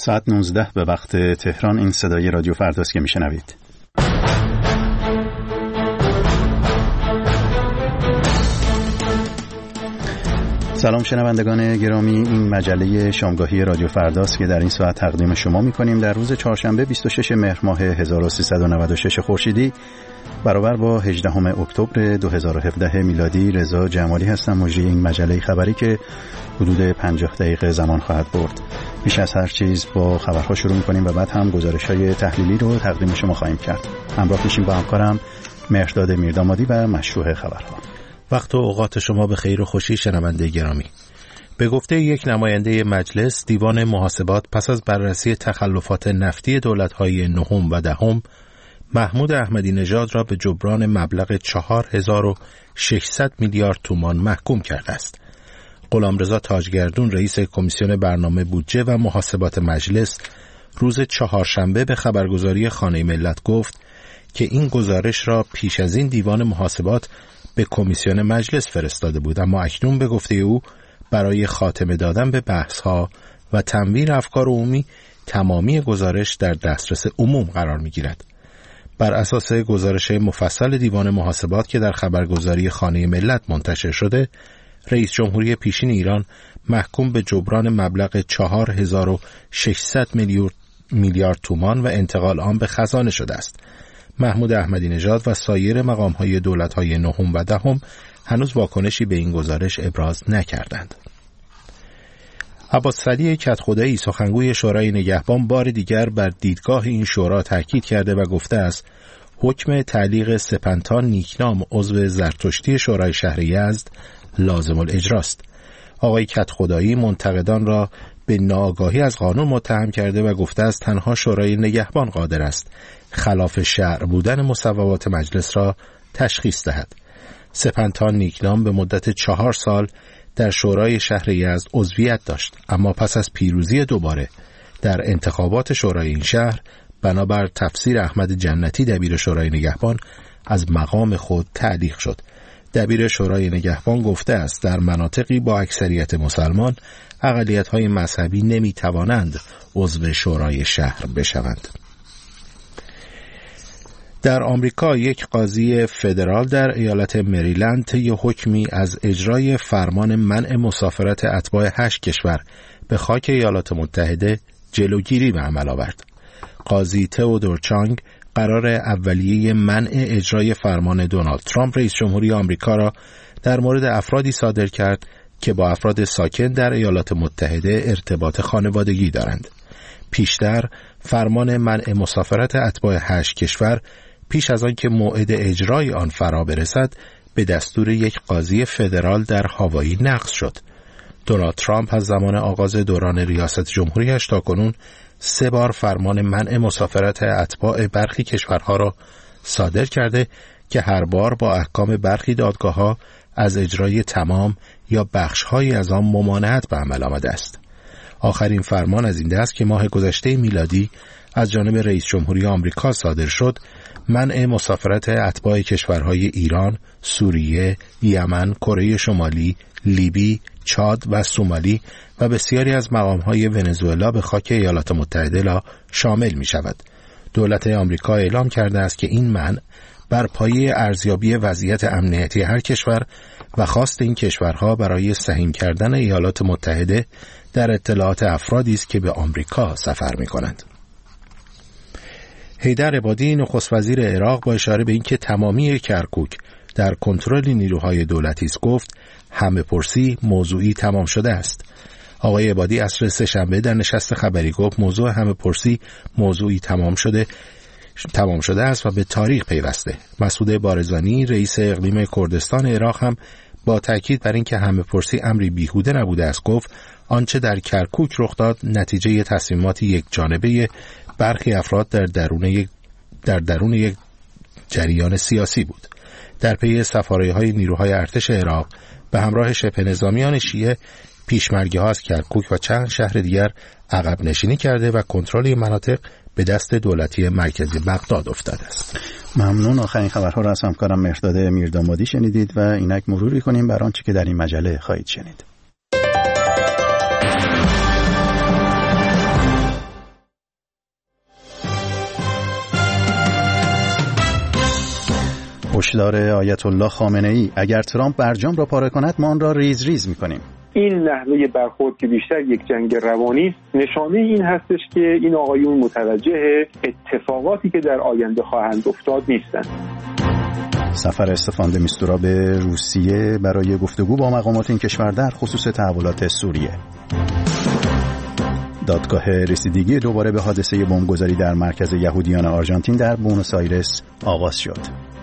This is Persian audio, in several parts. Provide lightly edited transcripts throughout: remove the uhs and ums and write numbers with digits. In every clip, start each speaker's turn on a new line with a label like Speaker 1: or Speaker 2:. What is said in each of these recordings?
Speaker 1: ساعت 19 به وقت تهران. این صدای رادیو فرداست که میشنوید. سلام شنوندگان گرامی، این مجله شامگاهی رادیو فرداست که در این ساعت تقدیم شما میکنیم در روز چهارشنبه 26 مهر ماه 1396 خورشیدی برابر با 18 اکتبر 2017 میلادی. رضا جمالی هستم، مجری این مجله خبری که حدود 50 دقیقه زمان خواهد برد. پیش از هر چیز با خبرها شروع میکنیم و بعد هم گزارش‌های تحلیلی رو تقدیم شما خواهیم کرد. همراه میشیم با همکارم مهرداد میردامادی و مشروع خبرها.
Speaker 2: وقت و اوقات شما به خیر و خوشی شنونده گرامی. به گفته یک نماینده مجلس، دیوان محاسبات پس از بررسی تخلفات نفتی دولت‌های نهم و دهم محمود احمدی نژاد را به جبران مبلغ 4600 میلیارد تومان محکوم کرده است. غلامرضا تاجگردون رئیس کمیسیون برنامه بودجه و محاسبات مجلس روز چهارشنبه به خبرگزاری خانه ملت گفت که این گزارش را پیش از این دیوان محاسبات به کمیسیون مجلس فرستاده بود، اما اکنون به گفته او برای خاتمه دادن به بحث‌ها و تنویر افکار عمومی تمامی گزارش در دسترس عموم قرار می‌گیرد. بر اساس گزارش مفصل دیوان محاسبات که در خبرگزاری خانه ملت منتشر شده، رئیس جمهوری پیشین ایران محکوم به جبران مبلغ 4600 میلیارد تومان و انتقال آن به خزانه شده است. محمود احمدی نژاد و سایر مقام‌های دولت‌های نهم و دهم هنوز واکنشی به این گزارش ابراز نکردند. عباس علی کدخدایی سخنگوی شورای نگهبان بار دیگر بر دیدگاه این شورا تاکید کرده و گفته است حکم تعلیق سپنتا نیکنام عضو زرتشتی شورای شهر یزد لازم الاجراست. آقای کدخدایی منتقدان را به ناآگاهی از قانون متهم کرده و گفته است تنها شورای نگهبان قادر است خلاف شرع بودن مصوبات مجلس را تشخیص دهد. سپنتا نیکنام به مدت 4 سال در شورای شهر یزد عضویت داشت، اما پس از پیروزی دوباره در انتخابات شورای این شهر بنابر تفسیر احمد جنتی دبیر شورای نگهبان از مقام خود تعلیق شد. دبیر شورای نگهبان گفته است در مناطقی با اکثریت مسلمان اقلیت‌های مذهبی نمی‌توانند عضو شورای شهر بشوند. در آمریکا یک قاضی فدرال در ایالت مریلند طی حکمی از اجرای فرمان منع مسافرت اتباع 8 کشور به خاک ایالات متحده جلوگیری به عمل آورد. قاضی تئودور چانگ قرار اولیه منع اجرای فرمان دونالد ترامپ رئیس جمهوری آمریکا را در مورد افرادی صادر کرد که با افراد ساکن در ایالات متحده ارتباط خانوادگی دارند. پیشتر فرمان منع مسافرت اتباع 8 کشور پیش از آن که موعد اجرای آن فرا برسد به دستور یک قاضی فدرال در هاوایی نقض شد. دونالد ترامپ از زمان آغاز دوران ریاست جمهوریش تاکنون 3 بار فرمان منع مسافرت اتباع برخی کشورها را صادر کرده که هر بار با احکام برخی دادگاه‌ها از اجرای تمام یا بخش‌هایی از آن ممانعت به عمل آمده است. آخرین فرمان از این دست که ماه گذشته میلادی از جانب رئیس جمهوری آمریکا صادر شد، منع مسافرت اتباع کشورهای ایران، سوریه، یمن، کره شمالی، لیبی، چاد و سومالی و بسیاری از مقام‌های ونزوئلا به خاک ایالات متحده شامل می شود. دولت آمریکا اعلام کرده است که این منع بر پایه ارزیابی وضعیت امنیتی هر کشور و خواست این کشورها برای سهیم کردن ایالات متحده در اطلاعات افرادی است که به آمریکا سفر می کنند. حیدر عبادی نخست وزیر عراق با اشاره به اینکه تمامی کرکوک در کنترل نیروهای دولتی است گفت همه پرسی موضوعی تمام شده است. آقای عبادی عصر سه‌شنبه در نشست خبری گفت موضوع همه پرسی موضوعی تمام شده است و به تاریخ پیوسته. مسعود بارزانی رئیس اقلیم کردستان عراق هم با تاکید بر اینکه همه پرسی امری بیهوده نبوده است گفت آنچه در کرکوک رخ داد نتیجه تصمیمات یک جانبه برخی افراد در درون یک جریان سیاسی بود. در پی سفاره‌های نیروهای ارتش عراق به همراه شبه نظامیان شیعه پیشمرگی‌ها از کرکوک و چند شهر دیگر عقب نشینی کرده و کنترل این مناطق به دست دولتی مرکزی بغداد افتاده است.
Speaker 1: ممنون. آخرین خبرها را از همکارم مهرداد میردامادی شنیدید و اینک مروری کنیم بر آنچه که در این مجله خواهید شنید. هشدار آیت الله خامنه‌ای: اگر ترامپ برجام را پاره کند ما آن را ریز ریز می‌کنیم.
Speaker 3: این نحوه برخورد که بیشتر یک جنگ روانی است، نشانه این هستش که این آقایون متوجه اتفاقاتی که در آینده خواهند افتاد نیستند.
Speaker 1: سفر استفان د میستورا به روسیه برای گفتگو با مقامات این کشور در خصوص تحولات سوریه. دادگاه رسیدگی دوباره به حادثه بمبگذاری در مرکز یهودیان آرژانتین در بونوس آیرس آغاز شد.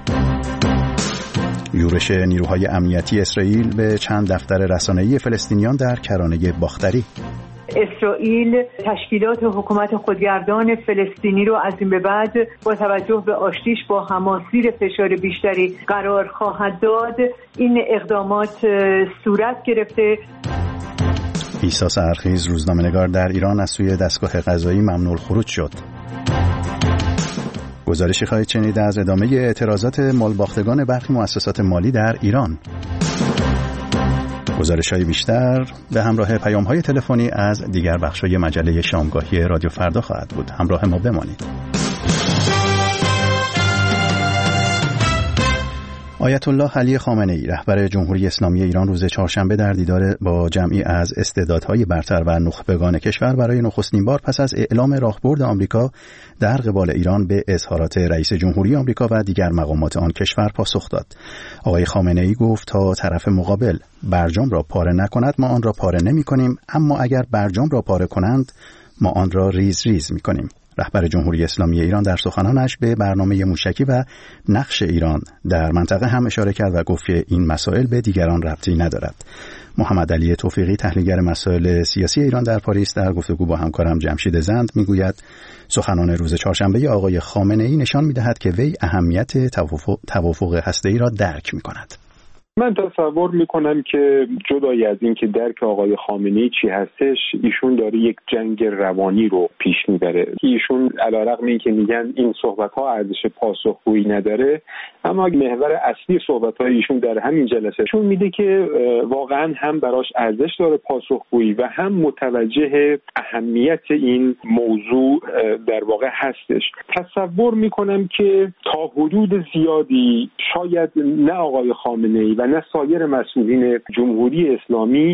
Speaker 1: یورش نیروهای امنیتی اسرائیل به چند دفتر رسانه‌ای فلسطینیان در کرانه باختری.
Speaker 4: اسرائیل تشکیلات حکومت خودگردان فلسطینی رو از این به بعد با توجه به آشتیش با حماس زیر فشار بیشتری قرار خواهد داد. این اقدامات صورت گرفته.
Speaker 1: عیسی سحرخیز روزنامه‌نگار در ایران از سوی دستگاه قضایی ممنوع الخروج شد. گزارشی خواهید شنید از ادامه اعتراضات مالباختگان برخی مؤسسات مالی در ایران. گزارش‌های بیشتر به همراه پیام‌های تلفنی از دیگر بخش‌های مجله شامگاهی رادیو فردا خواهد بود. همراه ما بمانید. آیت الله علی خامنه‌ای رهبر جمهوری اسلامی ایران روز چهارشنبه در دیدار با جمعی از استعدادهای برتر و نخبگان کشور برای نخستین بار پس از اعلام راهبرد آمریکا در قبال ایران به اظهارات رئیس جمهوری آمریکا و دیگر مقامات آن کشور پاسخ داد. آقای خامنه‌ای گفت تا طرف مقابل برجام را پاره نکند ما آن را پاره نمی‌کنیم، اما اگر برجام را پاره کنند ما آن را ریز ریز می‌کنیم. رهبر جمهوری اسلامی ایران در سخنانش به برنامه موشکی و نقش ایران در منطقه هم اشاره کرد و گفت که این مسائل به دیگران ربطی ندارد. محمد علی توفیقی تحلیلگر مسائل سیاسی ایران در پاریس در گفتگو با همکارم جمشید زند میگوید سخنان روز چهارشنبه آقای خامنه‌ای نشان می‌دهد که وی اهمیت توافق هسته‌ای را درک می‌کند.
Speaker 3: من تصور میکنم که جدای از این که درک آقای خامنه‌ای چی هستش، ایشون داره یک جنگ روانی رو پیش میبره. ایشون علیرغم این که میگن این صحبت‌ها ارزش پاسخگویی نداره، اما محور اصلی صحبت‌های ایشون در همین جلسه چون میده که واقعا هم براش ارزش داره پاسخگویی و هم متوجه اهمیت این موضوع در واقع هستش. تصور میکنم که تا حدود زیادی شاید نه آقای خامنه‌ای و نه سایر مسئولین جمهوری اسلامی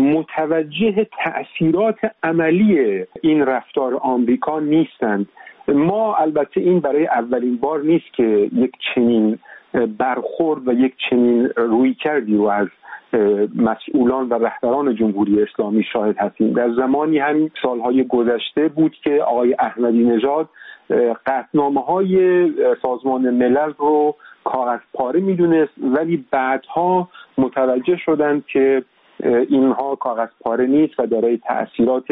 Speaker 3: متوجه تأثیرات عملی این رفتار آمریکا نیستند. ما البته این برای اولین بار نیست که یک چنین برخورد و یک چنین رویکردی رو از مسئولان و رهبران جمهوری اسلامی شاهد هستیم. در زمانی هم سالهای گذشته بود که آقای احمدی نژاد قطعنامه‌های سازمان ملل رو کاغذ پاره میدونست، ولی بعدها متوجه شدند که اینها کاغذ پاره نیست و دارای تأثیرات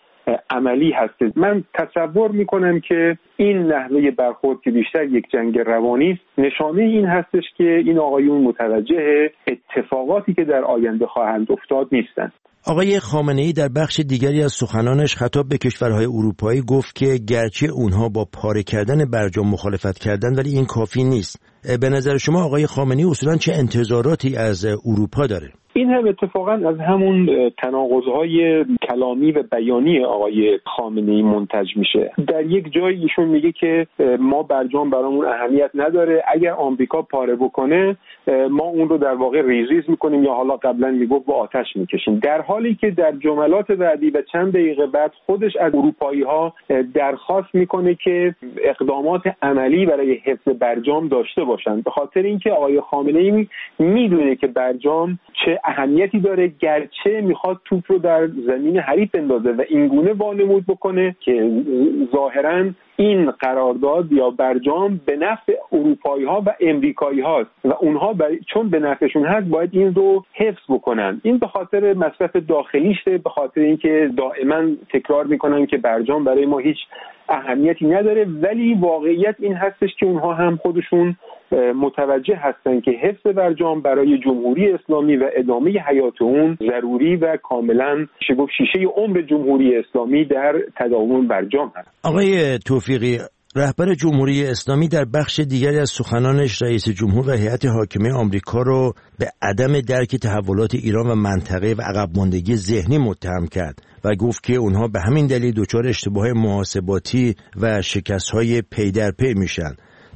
Speaker 3: عملی هست. من تصور میکنم که این نحوه برخورد که بیشتر یک جنگ روانی است، نشانه این هستش که این آقایون متوجه اتفاقاتی که در آینده خواهند افتاد نیستند.
Speaker 5: آقای خامنه‌ای در بخش دیگری از سخنانش خطاب به کشورهای اروپایی گفت که گرچه اونها با پاره کردن برجام مخالفت کردن ولی این کافی نیست. به نظر شما آقای خامنه‌ای اصولاً چه انتظاراتی از اروپا داره؟
Speaker 3: این هم اتفاقا از همون تناقض‌های کلامی و بیانی آقای خامنه‌ای منتج میشه. در یک جای ایشون میگه که ما برجام برامون اهمیت نداره، اگر آمریکا پاره بکنه ما اون رو در واقع ریزریز میکنیم یا حالا قبلا میگفت با آتش میکشیم، در حالی که در جملات بعدی و چند دقیقه بعد خودش از اروپایی‌ها درخواست میکنه که اقدامات عملی برای حفظ برجام داشته باشند، به خاطر اینکه آقای خامنه‌ای میدونه که برجام چه اهمیتی داره، گرچه میخواد توپ رو در زمین حریف بندازه و اینگونه وانمود بکنه که ظاهراً این قرارداد یا برجام به نفع اروپایی‌ها و امریکایی‌ها است و اونها چون به نفعشون هست باید این رو حفظ بکنن. این به خاطر مصرف داخلیشه، به خاطر اینکه دائما تکرار میکنن که برجام برای ما هیچ اهمیتی نداره، ولی واقعیت این هستش که اونها هم خودشون متوجه هستن که حفظ برجام برای جمهوری اسلامی و ادامه حیات اون ضروری و کاملا شیشه عمر جمهوری اسلامی در تداوم برجام هست.
Speaker 5: آقای توفیقی، رهبر جمهوری اسلامی در بخش دیگری از سخنانش رئیس جمهور و هیئت حاکمه آمریکا رو به عدم درک تحولات ایران و منطقه و عقب ماندگی ذهنی متهم کرد و گفت که اونها به همین دلیل دچار اشتباه محاسباتی و شکست‌های پی در پی میشن.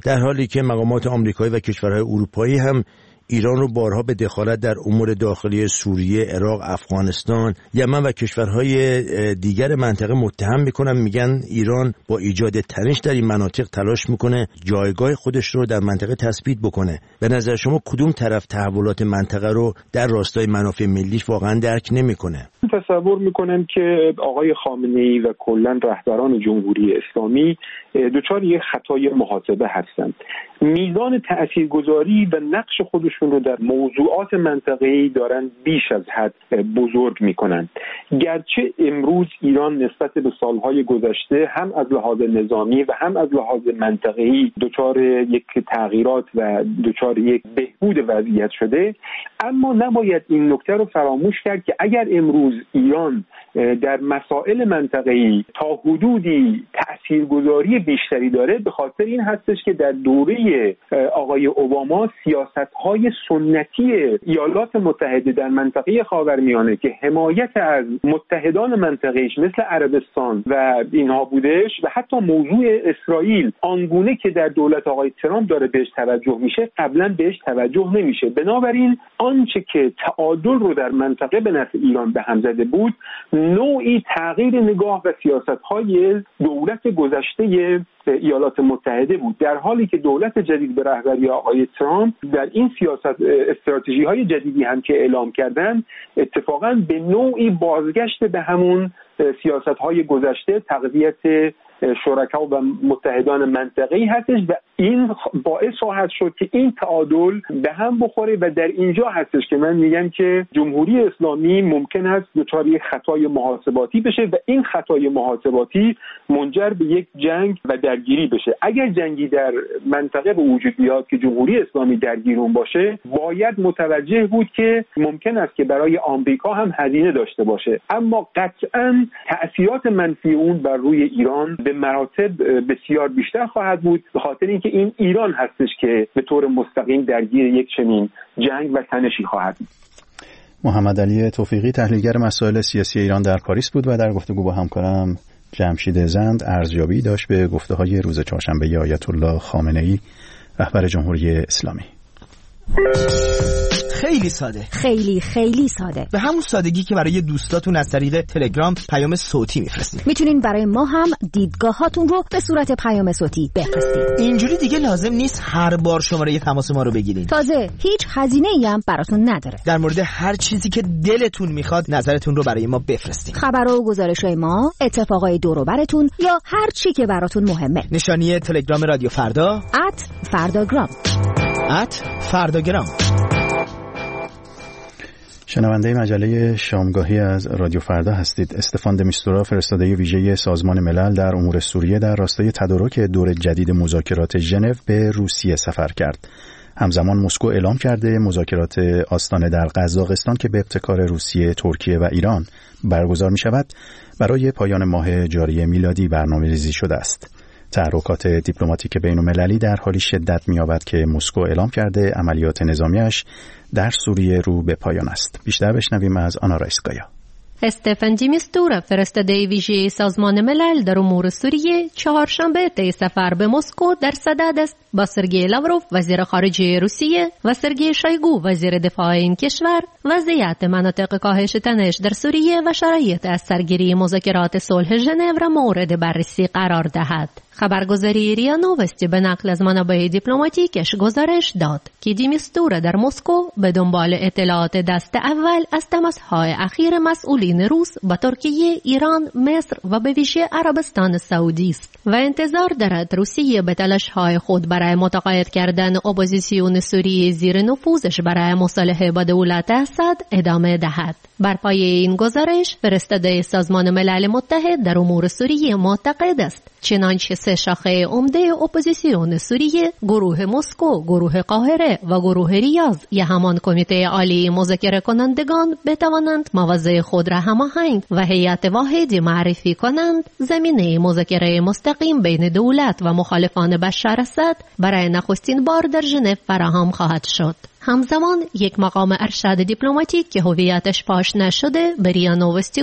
Speaker 5: در حالی که مقامات آمریکایی و کشورهای اروپایی هم ایران رو بارها به دخالت در امور داخلی سوریه، عراق، افغانستان، یمن و کشورهای دیگر منطقه متهم میکنن. میگن ایران با ایجاد تنش در این مناطق تلاش میکنه جایگاه خودش رو در منطقه تثبیت بکنه. به نظر شما کدوم طرف تحولات منطقه رو در راستای منافع ملیش واقعا درک نمیکنه؟
Speaker 3: تصور میکنم که آقای خامنه‌ای و کلا رهبران جمهوری اسلامی دچار یک خطای محاسبه هستند. میزان تاثیرگذاری و نقش خودشون رو در موضوعات منطقه‌ای دارن بیش از حد بزرگ میکنن. گرچه امروز ایران نسبت به سالهای گذشته هم از لحاظ نظامی و هم از لحاظ منطقه‌ای دچار یک تغییرات و دچار یک بهبود وضعیت شده، اما نباید این نکته رو فراموش کرد که اگر امروز ایران در مسائل منطقه‌ای تا حدودی تاثیرگذاری بیشتری داره، به خاطر این هستش که در دوره آقای اوباما سیاست‌های سنتی ایالات متحده در منطقه خاورمیانه که حمایت از متحدان منطقه‌ایش مثل عربستان و اینها بودش و حتی موضوع اسرائیل آنگونه که در دولت آقای ترامپ داره بهش توجه میشه، قبلا بهش توجه نمیشه. بنابراین آنچه که تعادل رو در منطقه به نفع ایران به هم زده بود، نوعی تغییر نگاه و سیاست‌های دولت گذشته ایالات متحده بود، در حالی که دولت جدید به رهبری آقای ترامپ در این سیاست استراتژی‌های جدیدی هم که اعلام کردن اتفاقاً به نوعی بازگشت به همون سیاست‌های گذشته، تقویت شرکا و متحدان منطقه‌ای هستش و این باعث خواهد شد که این تعادل به هم بخوره و در اینجا هستش که من میگم که جمهوری اسلامی ممکن است دچار یک خطای محاسباتی بشه و این خطای محاسباتی منجر به یک جنگ و درگیری بشه. اگر جنگی در منطقه به وجود بیاد که جمهوری اسلامی درگیر اون باشه، باید متوجه بود که ممکن است که برای آمریکا هم هزینه داشته باشه، اما قطعاً تأثیرات منفی اون بر روی ایران به مراتب بسیار بیشتر خواهد بود، به خاطر اینکه این ایران هستش که به طور مستقیم درگیر یک چنین جنگ و تنشی خواهد بود.
Speaker 1: محمد علی توفیقی، تحلیلگر مسائل سیاسی ایران در پاریس بود و در گفتگو با همکارم جمشید زند ارزیابی داشت به گفته‌های روز چهارشنبه آیت الله خامنه‌ای رهبر جمهوری اسلامی.
Speaker 6: خیلی ساده،
Speaker 7: خیلی ساده،
Speaker 6: به همون سادگی که برای دوستاتون از طریق تلگرام پیام صوتی میفرستید.
Speaker 7: میتونین برای ما هم دیدگاهاتون رو به صورت پیام صوتی بفرستید.
Speaker 6: اینجوری دیگه لازم نیست هر بار شماره تماس ما رو بگیرید.
Speaker 7: تازه هیچ هزینه‌ای هم براتون نداره.
Speaker 6: در مورد هر چیزی که دلتون میخواد نظرتون رو برای ما بفرستید.
Speaker 7: خبر و گزارش‌های ما، اتفاقای دور و براتون یا هر چی که براتون مهمه.
Speaker 6: نشانی تلگرام رادیو فردا
Speaker 7: @فرداگرام.
Speaker 6: @فرداگرام.
Speaker 1: شنونده مجله شامگاهی از رادیو فردا هستید. استفان د میستورا، فرستاده ویژه سازمان ملل در امور سوریه، در راستای تدارک دور جدید مذاکرات ژنو به روسیه سفر کرد. همزمان مسکو اعلام کرده مذاکرات آستانه در قزاقستان که به ابتکار روسیه، ترکیه و ایران برگزار می شود، برای پایان ماه جاری میلادی برنامه‌ریزی شده است. تحرکات دیپلماتیک بین‌المللی در حالی شدت می‌یابد که مسکو اعلام کرده عملیات نظامیش در سوریه رو به پایان است. بیشتر بشنویم از آنا رایسکایا.
Speaker 8: استفان د میستورا، فرستاده ویژه سازمان ملل در امور سوریه، چهارشنبه طی سفر به مسکو در صدد است با سرگئی لاوروف وزیر خارجه روسیه و سرگئی شویگو وزیر دفاع این کشور وضعیت مناطق کاهش تنش در سوریه و شرایط از سرگیری مذاکرات صلح ژنو را مورد بررسی قرار دهد. خبرگزاری ریا نووستی به نقل از منابع دیپلماتیکش گزارش داد که د میستورا در مسکو به دنبال اطلاعات دست اول از تماس‌های اخیر مسئولین روس با ترکیه، ایران، مصر و به ویژه عربستان سعودی است و انتظار دارد روسیه به تلاش‌های خود برای متقاعد کردن اپوزیسیون سوریه زیر نفوذش برای مصالحه با دولت اسد ادامه دهد. بر پایه این گزارش، فرستاده سازمان ملل متحد در امور سوریه معتقد است چنانچه سه شاخه عمده اپوزیسیون سوریه، گروه مسکو، گروه قاهره و گروه ریاض یا همان کمیته عالی مذاکره کنندگان بتوانند مواضع خود را هماهنگ و هیئت واحدی معرفی کنند، زمینه مذاکره مستقیم بین دولت و مخالفان بشار اسد برای نخستین بار در ژنو فراهم خواهد شد. همزمان یک مقام ارشد دیپلماتیک که هویتش فاش نشده به ریا نووستی گفت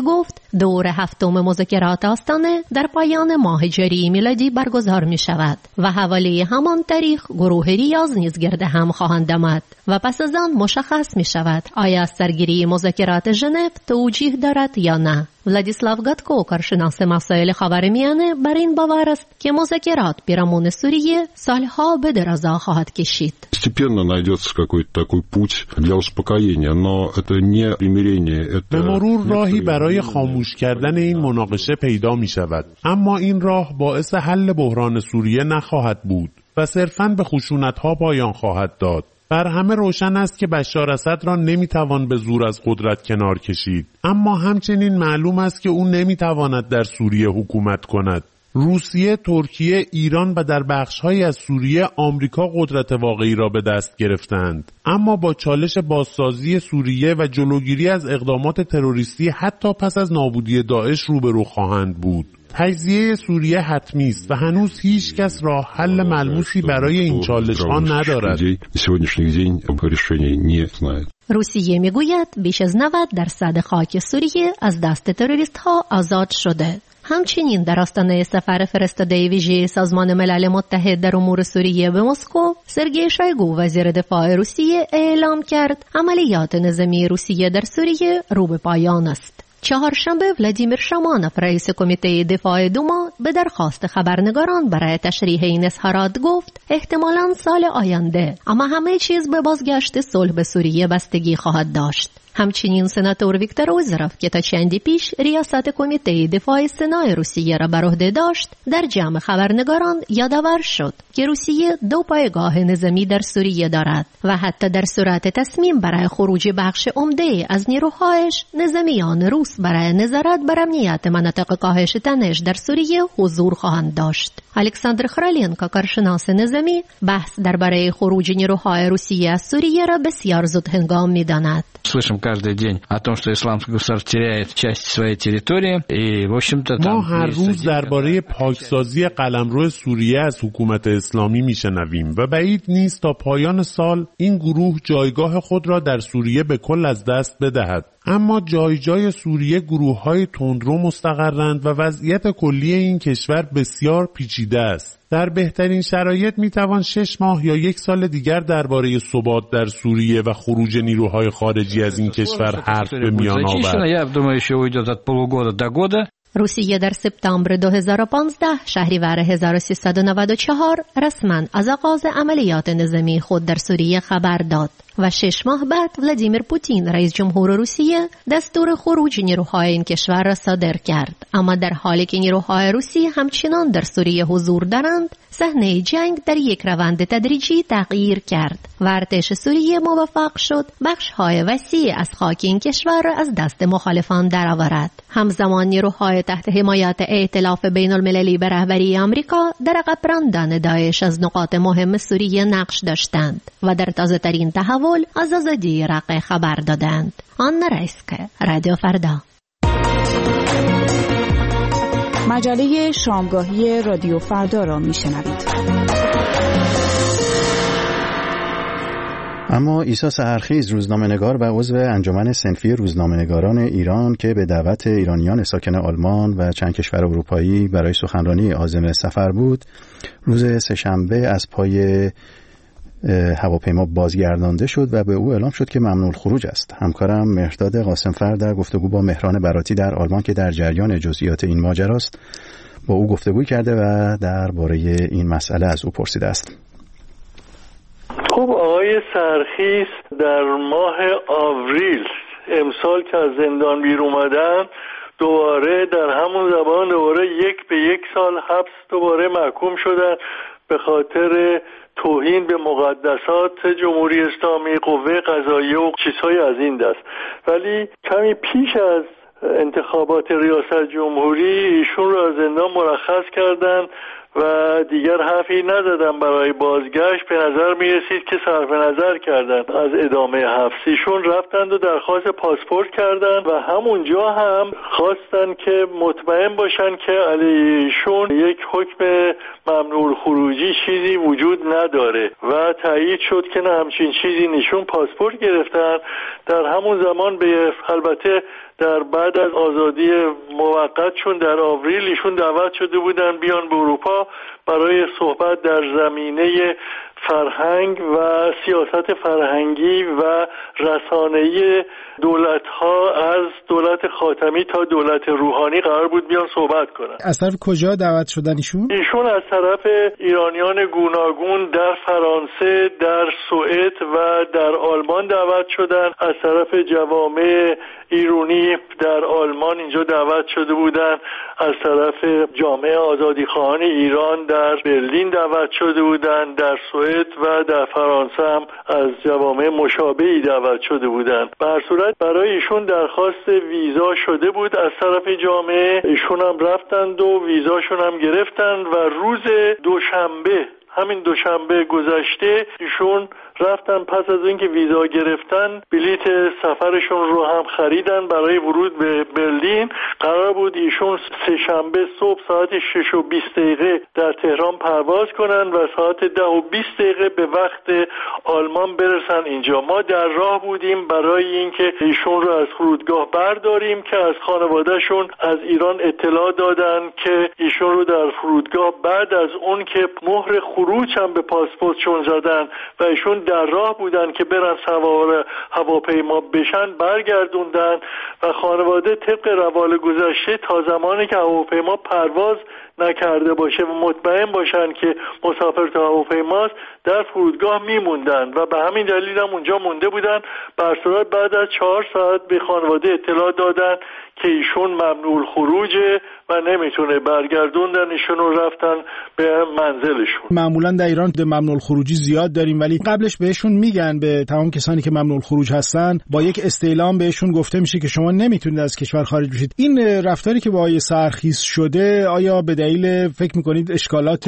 Speaker 8: دور هفتم مذاکرات آستانه در پایان ماه جاری میلادی برگزار می شود و حوالی همان تاریخ گروه ریاض نیز گرد هم خواهند آمد و پس از آن مشخص می شود آیا سرگیری مذاکرات ژنو توجیه دارد یا نه. ولادیسلاو گاتکو، کارشناس مسائل خاورمیانه، بر این باور است که مذاکرات پیرامون سوریه سالها به درازا خواهد کشید.
Speaker 9: Постепенно найдется какой-то такой путь для успокоения, но это не примирение, это
Speaker 2: به مرور راهی برای خاموش کردن این مناقشه پیدا می شود، اما این راه باعث حل بحران سوریه نخواهد بود و صرفاً به خشونت‌ها پایان خواهد داد. بر همه روشن است که بشار اسد را نمیتوان به زور از قدرت کنار کشید، اما همچنین معلوم است که او نمیتواند در سوریه حکومت کند. روسیه، ترکیه، ایران و در بخش‌هایی از سوریه آمریکا قدرت واقعی را به دست گرفتند، اما با چالش بازسازی سوریه و جلوگیری از اقدامات تروریستی حتی پس از نابودی داعش روبرو خواهند بود. تجزیه سوریه حتمی است و هنوز هیچ کس راه حل ملموسی برای این چالش‌ها ندارد.
Speaker 8: روسیه میگوید بیش از 90% خاک سوریه از دست تروریست‌ها آزاد شده. همچنین در آستانه سفر فرستاده ویژه سازمان ملل متحد در امور سوریه به مسکو، سرگئی شویگو وزیر دفاع روسیه اعلام کرد عملیات نظامی روسیه در سوریه رو به پایان است. چهارشنبه ولادیمیر شامانوف، رئیس کمیته دفاع دوما، به درخواست خبرنگاران برای تشریح این اظهارات گفت احتمالاً سال آینده، اما همه چیز به بازگشت صلح به سوریه بستگی خواهد داشت. همچنین سناتور ویکتور اوزروف که تا چندی پیش ریاست کمیته دفاع سنای روسیه را بر عهده داشت، در جمع خبرنگاران یادآور شد که روسیه 2 پایگاه نظامی در سوریه دارد و حتی در صورت تصمیم برای خروج بخش عمده از نیروهایش، نظامیان روس برای نظارت بر امنیت مناطق کاهش تنش در سوریه حضور خواهند داشت. الکساندر خرالینکو، کارشناس نظامی، بحث درباره خروج نیروهای روسیه از سوریه را بسیار زود هنگام می‌داند.
Speaker 10: каждый день о том, что исламское государство теряет часть своей территории и в общем-то
Speaker 2: ما هر روز درباره پاکسازی قلمرو سوریه از حکومت اسلامی میشنویم و بعید نیست تا پایان سال این گروه جایگاه خود را در سوریه به کل از دست بدهد. اما جای سوریه گروه‌های تندرو مستقرند و وضعیت کلی این کشور بسیار پیچیده است. در بهترین شرایط میتوان 6 ماه یا 1 سال دیگر درباره ثبات در سوریه و خروج نیروهای خارجی از این کشور حرف به میان آورد.
Speaker 8: روسیه در سپتامبر 2015 شهریور 1394 رسما از آغاز عملیات نظامی خود در سوریه خبر داد و 6 ماه بعد ولادیمیر پوتین، رئیس جمهور روسیه، دستور خروج نیروهای این کشور را صادر کرد. اما در حالی که نیروهای روسی همچنان در سوریه حضور دارند، صحنه جنگ در یک روند تدریجی تغییر کرد و ارتش سوریه موفق شد بخش‌های وسیع از خاک این کشور را از دست مخالفان درآورد. همزمان نیروهای تحت حمایت ائتلاف بین‌المللی به رهبری آمریکا در عقب راندن داعش از نقاط مهم سوریه نقش داشتند و در تازه‌ترین تحول از آزادی رقه خبر دادند. آنا رایسکه، رادیو فردا.
Speaker 7: مجله شامگاهی رادیو فردا را میشنوید.
Speaker 1: اما عیسی سحرخیز، روزنامه‌نگار و عضو انجمن صنفی روزنامه‌نگاران ایران که به دعوت ایرانیان ساکن آلمان و چند کشور اروپایی برای سخنرانی عازم سفر بود، روز سه‌شنبه از پای هواپیما بازگردانده شد و به او اعلام شد که ممنوع الخروج است. همکارم مهرداد قاسمفر در گفتگو با مهران براتی در آلمان که در جریان جزئیات این ماجراست با او گفتگو کرده و درباره این مسئله از او پرسیده است.
Speaker 11: خب آقای سحرخیز در ماه آوریل امسال که از زندان بیرون اومدن، دوباره در همون زمان دوباره 1 سال حبس دوباره محکوم شدن به خاطر توهین به مقدسات جمهوری اسلامی، قوه قضاییه و چیزهای از این دست. ولی کمی پیش از انتخابات ریاست جمهوری ایشون رو از زندان مرخص کردن و دیگر حرفی نزدن برای بازگشت. به نظر می رسید که صرف نظر کردن از ادامه حبس. ایشون رفتند و درخواست پاسپورت کردن و همونجا هم خواستن که مطمئن باشن که علیه ایشون یک حکم ممنوع خروجی چیزی وجود نداره و تایید شد که نه همچین چیزی. ایشون پاسپورت گرفتن. در همون زمان به البته در بعد از آزادی موقتشون در آوریل ایشون دعوت شده بودن بیان به اروپا برای صحبت در زمینه فرهنگ و سیاست فرهنگی و رسانه‌ای دولت‌ها از دولت خاتمی تا دولت روحانی قرار بود بیان صحبت کنن.
Speaker 12: از طرف کجا دعوت شدن ایشون؟
Speaker 11: ایشون از طرف ایرانیان گوناگون در فرانسه، در سوئد و در آلمان دعوت شدن. از طرف جوامع ایرانی در آلمان اینجا دعوت شده بودن. از طرف جامعه آزادیخواهان ایران در برلین دعوت شده بودن. در سوئد و در فرانسه هم از جوامع مشابهی دعوت شده بودن. به هر صورت برای ایشون درخواست ویزا شده بود از طرف جامعه. ایشون هم رفتند و ویزاشون هم گرفتند و روز دوشنبه، همین دوشنبه گذشته، ایشون رفتن پس از اینکه ویزا گرفتن بلیت سفرشون رو هم خریدن برای ورود به برلین. قرار بود ایشون سه‌شنبه صبح ساعت 6:20 در تهران پرواز کنن و ساعت 10:20 به وقت آلمان برسن اینجا. ما در راه بودیم برای اینکه ایشون رو از فرودگاه برداریم که از خانوادهشون از ایران اطلاع دادن که ایشون رو در فرودگاه بعد از اون که مهر خروج هم به پاسپورتشون زدن و ایشون در راه بودن که برن سوار هواپیما بشن برگردوندن و خانواده طبق روال گذشته تا زمانی که هواپیما پرواز نکرده باشه و مطمئن باشن که مسافر تو هواپیماست در فرودگاه میموندن و به همین دلیل هم اونجا مونده بودن. بر صورت بعد از 4 ساعت به خانواده اطلاع دادن که ایشون ممنوع الخروجه و نمیتونه، برگردوندن ایشون رو رفتن به منزلشون.
Speaker 12: معمولا در ایران ممنوع الخروجی زیاد داریم، ولی قبلش بهشون میگن، به تمام کسانی که ممنوع الخروج هستن با یک استعلام بهشون گفته میشه که شما نمیتونید از کشور خارج بشید. این رفتاری که با آقای سرخیس شده آیا به دلیل فکر میکنید اشکالات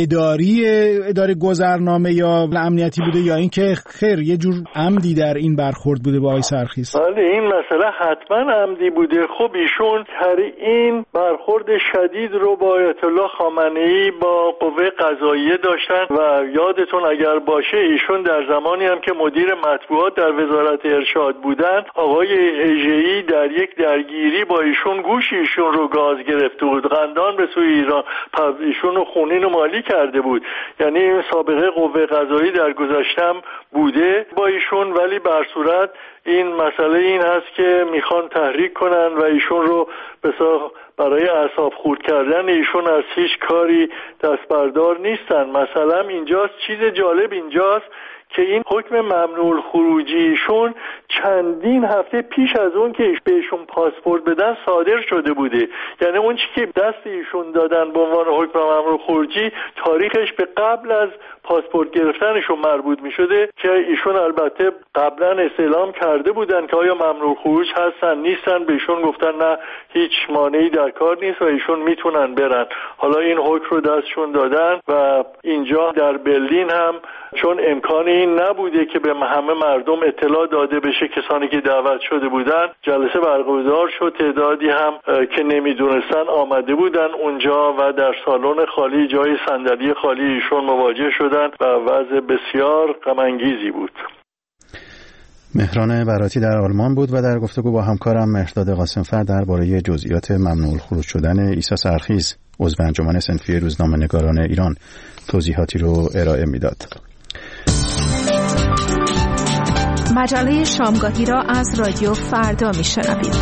Speaker 12: اداره گذرنامه یا امنیتی بوده یا اینکه خیر یه جور عمدی در این برخورد بوده با آقای سرخیس؟
Speaker 11: بله این مسئله حتما عمدی بوده. خب ایشون این برخورد شدید رو با آیت الله خامنه‌ای با قوه قضاییه داشتن و یادتون اگر باشه ایشون در زمانی هم که مدیر مطبوعات در وزارت ارشاد بودن آقای اژه‌ای در یک درگیری با ایشون گوش ایشون رو گاز گرفته بود، قندان به سوی ایران ایشون رو خونین و مالی کرده بود. یعنی سابقه قوه قضاییه در گذشتم بوده با ایشون، ولی بر صورت این مسئله این هست که میخوان تحریک کنن و ایشون رو برای اعصاب خورد کردن ایشون از هیچ کاری دست بردار نیستن. مثلا اینجاست، چیز جالب اینجاست که این حکم ممنوع الخروجیشون چندین هفته پیش از اون که بهشون پاسپورت بدن صادر شده بوده. یعنی اون چی که دست ایشون دادن به عنوان حکم ممنوع الخروجی تاریخش به قبل از پاسپورت گرفتنشون مربوط می شده که ایشون البته قبلا استعلام کرده بودن که آیا ممنوع خروج هستن نیستن. بهشون گفتن نه هیچ مانعی در کار نیست و ایشون میتونن برن. حالا این حکم رو دستشون دادن و اینجا در برلین هم چون امکان این نبوده که به همه مردم اطلاع داده بشه کسانی که دعوت شده بودن، جلسه برگزار شد. تعدادی هم که نمیدونستن آمده بودن اونجا و در سالن خالی جای صندلی خالی ایشون مواجه شدن و وضع بسیار غم انگیزی بود.
Speaker 1: مهران براتی در آلمان بود و در گفتگو با همکارم مهرداد قاسمفر درباره جزئیات ممنوع الخروج شدن عیسی سرخیز عضو انجمن صنفی روزنامه‌نگاران ایران توضیحاتی رو ارائه میداد.
Speaker 13: مجله شامگاهی را از رادیو فردا میشنوید.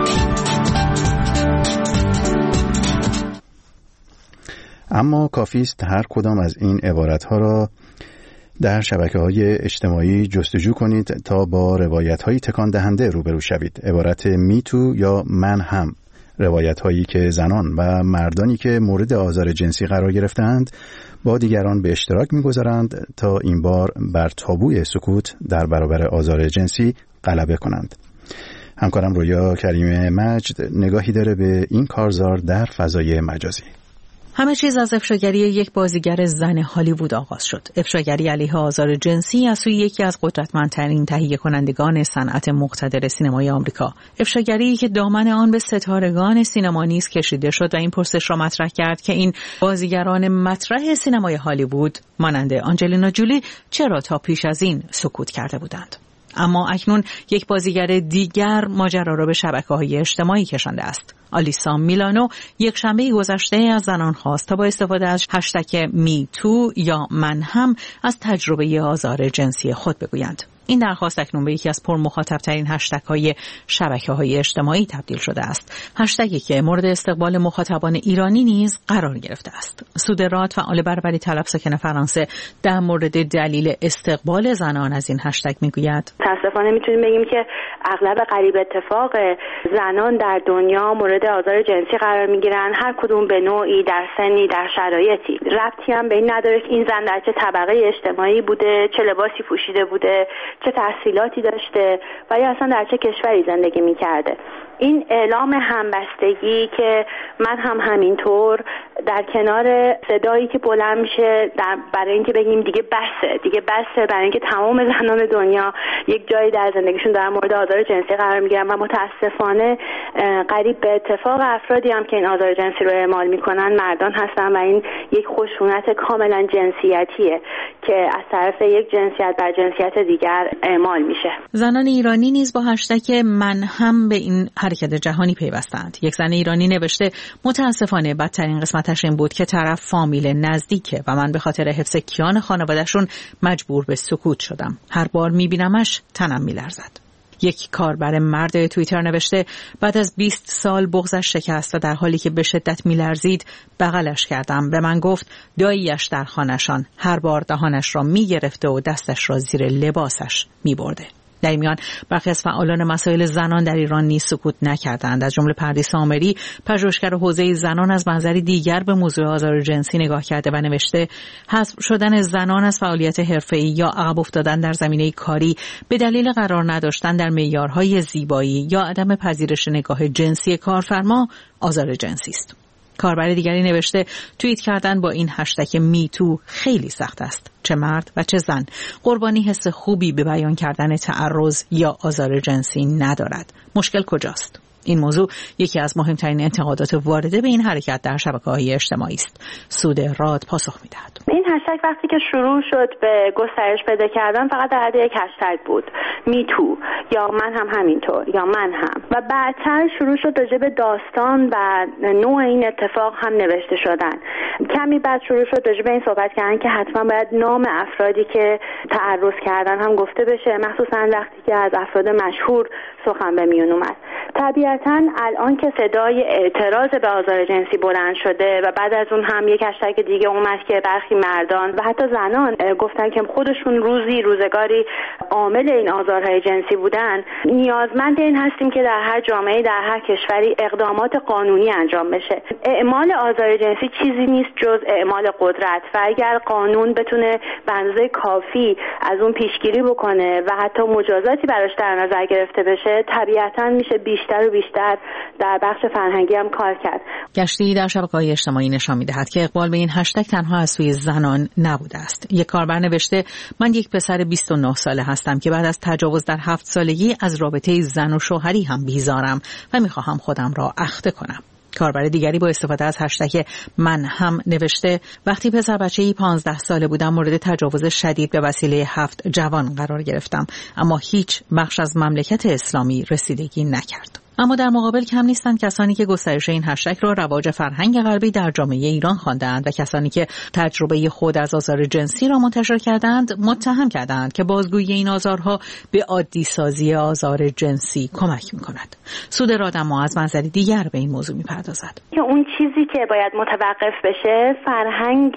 Speaker 1: اما کافی است هر کدام از این عبارت‌ها را در شبکه‌های اجتماعی جستجو کنید تا با روایت‌های تکان دهنده روبرو شوید. عبارت میتو یا من هم، روایت‌هایی که زنان و مردانی که مورد آزار جنسی قرار گرفتند با دیگران به اشتراک می‌گذارند تا این بار بر تابوی سکوت در برابر آزار جنسی غلبه کنند. همکارم رویا کریم مجد نگاهی داره به این کارزار در فضای مجازی.
Speaker 14: همه چیز از افشاگری یک بازیگر زن هالیوود آغاز شد. افشاگری علیه آزار جنسی از سوی یکی از قدرتمندترین تهیه کنندگان صنعت مقتدر سینمای آمریکا. افشاگری که دامن آن به ستارگان سینما نیز کشیده شد و این پرسش را مطرح کرد که این بازیگران مطرح سینمای هالیوود مانند آنجلینا جولی چرا تا پیش از این سکوت کرده بودند. اما اکنون یک بازیگر دیگر ماجرا را به شبکه‌های اجتماعی کشانده است. آلیسا میلانو یک شنبه گذشته از زنان خواست تا با استفاده از هشتگ میتو یا من هم از تجربه آزار جنسی خود بگویند. این درخواست اکنون به یکی از پرمخاطب‌ترین هشتگ‌های شبکه‌های اجتماعی تبدیل شده است. هشتگی که مورد استقبال مخاطبان ایرانی نیز قرار گرفته است. سودراد، فعال برابری طلب ساکن فرانسه، در مورد دلیل استقبال زنان از این هشتگ میگوید:
Speaker 15: متأسفانه میتونیم بگیم که اغلب قریب اتفاق زنان در دنیا مورد آزار جنسی قرار میگیرن، هر کدوم به نوعی، در سنی، در شرایطی. ربطی هم به این نداره که این زن در چه طبقه اجتماعی بوده، چه لباسی پوشیده بوده، چه تحصیلاتی داشته و یا اصلا در چه کشوری زندگی میکرده. این اعلام همبستگی که من هم همینطور در کنار صدایی که بلند میشه برای اینکه بگیم دیگه بسه، برای اینکه تمام زنان دنیا یک جایی در زندگیشون در مورد آزار جنسی قرار میگیرن و متاسفانه قریب به اتفاق افرادی هم که این آزار جنسی رو اعمال میکنن مردان هستن و این یک خشونت کاملا جنسیتیه که از طرف یک جنسیت بر جنسیت دیگر اعمال میشه.
Speaker 14: زنان ایرانی نیز با هشتگ من هم به این حرکت جهانی پیوستند. یک زن ایرانی نوشته: متاسفانه بدترین قسمتش این بود که طرف فامیل نزدیکه و من به خاطر حفظ کیان خانواده‌شون مجبور به سکوت شدم. هر بار میبینمش تنم میلرزد. یک کاربر مرد توییتر نوشته: بعد از 20 سال بغضش شکست و در حالی که به شدت میلرزید بغلش کردم. به من گفت داییش در خانه‌شان هر بار دهانش را میگرفته و دستش را زیر لباسش میبرده. در این میان برخی از فعالان مسائل زنان در ایران نیز سکوت نکردند. از جمله پردیس آمری، پژوهشگر حوزه زنان، از منظری دیگر به موضوع آزار جنسی نگاه کرده و نوشته: حذف شدن زنان از فعالیت حرفه‌ای یا عقب افتادن در زمینه کاری به دلیل قرار نداشتن در معیارهای زیبایی یا عدم پذیرش نگاه جنسی کارفرما آزار جنسی است. کاربر دیگری نوشته: توییت کردن با این هشتگ میتو خیلی سخت است. چه مرد و چه زن قربانی حس خوبی به بیان کردن تعرض یا آزار جنسی ندارد. مشکل کجاست؟ این موضوع یکی از مهمترین انتقادات وارده به این حرکت در شبکه‌های اجتماعی است. سودراد پاسخ می‌دهد:
Speaker 15: این هشتگ وقتی که شروع شد به گسترش پیدا کردن فقط در حد یک هشتگ بود، میتو یا من هم همینطور یا من هم، و بعدتر شروع شد راجع به داستان و نوع این اتفاق هم نوشته شدن. کمی بعد شروع شد راجع به این صحبت کردن که حتما باید نام افرادی که تعرض کردن هم گفته بشه، مخصوصا وقتی که از افراد مشهور سخن به میون اومد. طبیعتاً الان که صدای اعتراض به آزار جنسی بلند شده و بعد از اون هم یک هشتگ دیگه اومد که برخی مردان و حتی زنان گفتن که خودشون روزگاری عامل این آزارهای جنسی بودن، نیازمند این هستیم که در هر جامعه، در هر کشوری اقدامات قانونی انجام بشه. اعمال آزار جنسی چیزی نیست جز اعمال قدرت و اگر قانون بتونه به اندازه کافی از اون پیشگیری بکنه و حتی مجازاتی براش در نظر گرفته بشه، طبیعتاً میشه بیشتر و بیشتر در بخش فرهنگی هم کار کرد.
Speaker 14: گشتی در شبکه‌های اجتماعی نشان می‌دهد که اقبال به این هشتگ تنها از سوی زنان نبوده است. یک کاربر نوشته: من یک پسر 29 ساله هستم که بعد از تجاوز در 7 سالگی از رابطه زن و شوهری هم بیزارم و می‌خواهم خودم را اخته کنم. کاربر دیگری با استفاده از هشتگ من هم نوشته: وقتی پسر بچه‌ای 15 ساله بودم مورد تجاوز شدید به وسیله 7 جوان قرار گرفتم، اما هیچ بخش از مملکت اسلامی رسیدگی نکرد. اما در مقابل کم نیستند کسانی که گسترش این هشتگ را رواج فرهنگ غربی در جامعه ایران خواندند و کسانی که تجربه خود از آزار جنسی را منتشر کردند متهم کردند که بازگویی این آزارها به عادی سازی آزار جنسی کمک می‌کند. سودراد اما از منظری دیگر به این موضوع می‌پردازد.
Speaker 15: که اون چیزی که باید متوقف بشه فرهنگ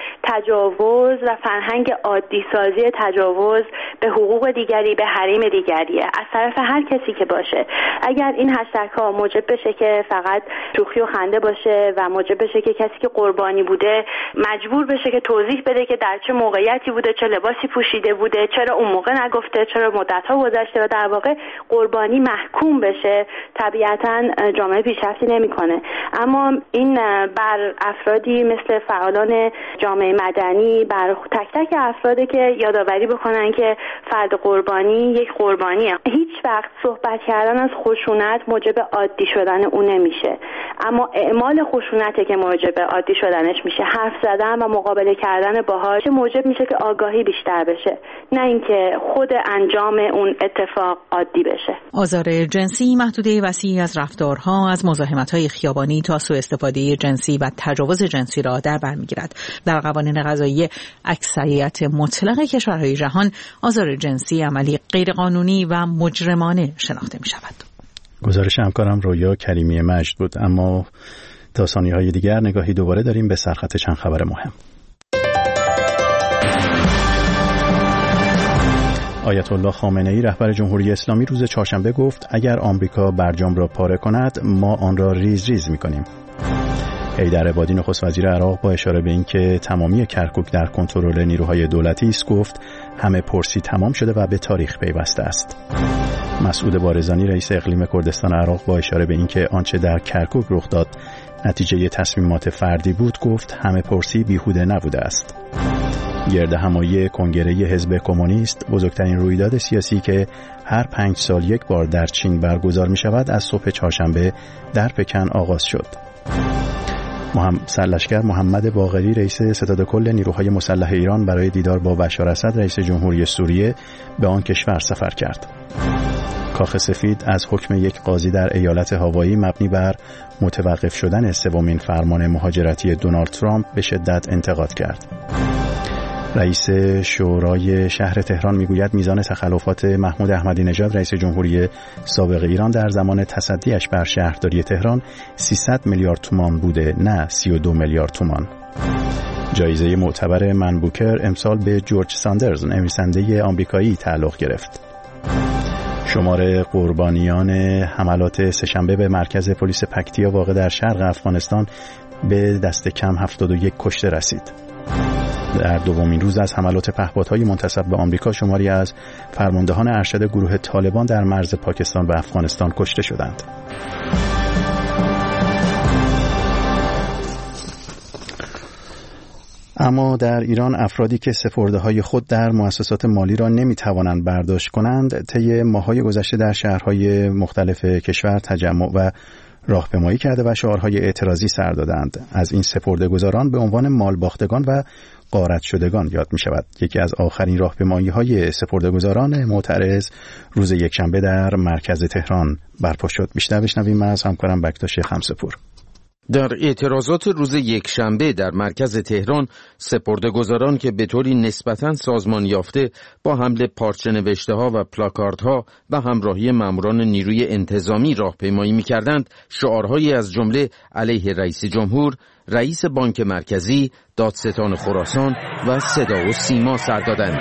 Speaker 15: تجاوز و فرهنگ عادی سازی تجاوز به حقوق دیگری، به حریم دیگریه از طرف هر کسی که باشه. اگر این هشتگ ها موجب بشه که فقط شوخی و خنده باشه و موجب بشه که کسی که قربانی بوده مجبور بشه که توضیح بده که در چه موقعیتی بوده، چه لباسی پوشیده بوده، چرا اون موقع نگفته، چرا مدت‌ها گذشته و در واقع قربانی محکوم بشه، طبیعتاً جامعه پیشرفتی نمی‌کنه. اما این بر افرادی مثل فعالان جامعه مدنی، بر تک تک افرادی که یادآوری بکنن که فرد قربانی یک قربانیه. هیچ وقت صحبت کردن از خشونت خشونت موجب عادی شدن اون نمیشه، اما اعمال خشونته که موجب عادی شدنش میشه. حرف زدن و مقابله کردن باهاش موجب میشه که آگاهی بیشتر بشه، نه اینکه خود انجام اون اتفاق عادی بشه.
Speaker 14: آزار جنسی محدوده وسیعی از رفتارها، از مزاحمت‌های خیابانی تا سوء استفاده جنسی و تجاوز جنسی را در بر می‌گیرد. در قوانین قضایی اکثریت مطلق کشورهای جهان آزار جنسی عملی غیرقانونی و مجرمانه شناخته می‌شود.
Speaker 1: گزارش همکارم رویا کریمی مجد بود. اما تا ثانیه‌های دیگر نگاهی دوباره داریم به سرخط چند خبر مهم. آیت الله خامنه‌ای رهبر جمهوری اسلامی روز چهارشنبه گفت اگر آمریکا برجام را پاره کند ما آن را ریز ریز می‌کنیم. حیدر عبادی نخست وزیر عراق با اشاره به اینکه تمامی کرکوک در کنترل نیروهای دولتی است گفت همه پرسی تمام شده و به تاریخ پیوسته است. مسعود بارزانی رئیس اقلیم کردستان عراق با اشاره به اینکه آنچه در کرکوک رخ داد نتیجه تصمیمات فردی بود گفت همه پرسی بیهوده نبوده است. گرد همایی کنگره حزب کمونیست، بزرگترین رویداد سیاسی که هر 5 سال یک بار در چین برگزار می شود، از صبح چهارشنبه در پکن آغاز شد. سرلشکر محمد باقری رئیس ستاد کل نیروهای مسلح ایران برای دیدار با بشار اسد رئیس جمهوری سوریه به آن کشور سفر کرد. کاخ سفید از حکم یک قاضی در ایالت هاوایی مبنی بر متوقف شدن سومین فرمان مهاجرتی دونالد ترامپ به شدت انتقاد کرد. رئیس شورای شهر تهران میگوید میزان تخلفات محمود احمدی نژاد رئیس جمهوری سابق ایران در زمان تصدیش بر شهرداری تهران 300 میلیارد تومان بوده، نه 32 میلیارد تومان. جایزه معتبر من بوکر امسال به جورج ساندرز نویسنده آمریکایی تعلق گرفت. شمار قربانیان حملات سه‌شنبه به مرکز پلیس پکتیا واقع در شرق افغانستان به دست کم 71 کشته رسید. در دومین روز از حملات پهپادهای منتسب به آمریکا شماری از فرماندهان ارشد گروه طالبان در مرز پاکستان و افغانستان کشته شدند. اما در ایران افرادی که سپرده‌های خود در مؤسسات مالی را نمی‌توانند برداشت کنند طی ماه‌های گذشته در شهرهای مختلف کشور تجمع و راهپیمایی کرده و شعارهای اعتراضی سر دادند. از این سپرده‌گذاران به عنوان مالباختگان و غارت شدگان یاد می شود. یکی از آخرین راهپیمایی‌های سپرده‌گذاران معترض روز یکشنبه در مرکز تهران برپا شد. بیشتر بشنویم از همکارم بکتاش خمسه‌پور.
Speaker 16: در اعتراضات روز یکشنبه در مرکز تهران سپرده‌گذاران که به طوری نسبتاً سازمان یافته با حمل پارچه نوشته‌ها و پلاکاردها و همراهی ماموران نیروی انتظامی راهپیمایی می‌کردند، شعارهایی از جمله علیه رئیس جمهور، رئیس بانک مرکزی، دادستان خراسان و صدا و سیما سر دادند.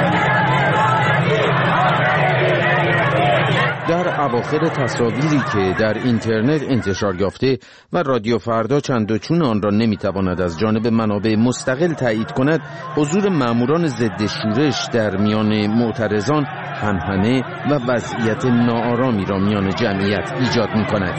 Speaker 16: در اواخر تصاویری که در اینترنت انتشار یافته و رادیو فردا چند و چون آن را نمیتواند از جانب منابع مستقل تایید کند، حضور ماموران ضد شورش در میان معترضان هنهنه و وضعیت ناآرامی را میان جمعیت ایجاد می‌کند.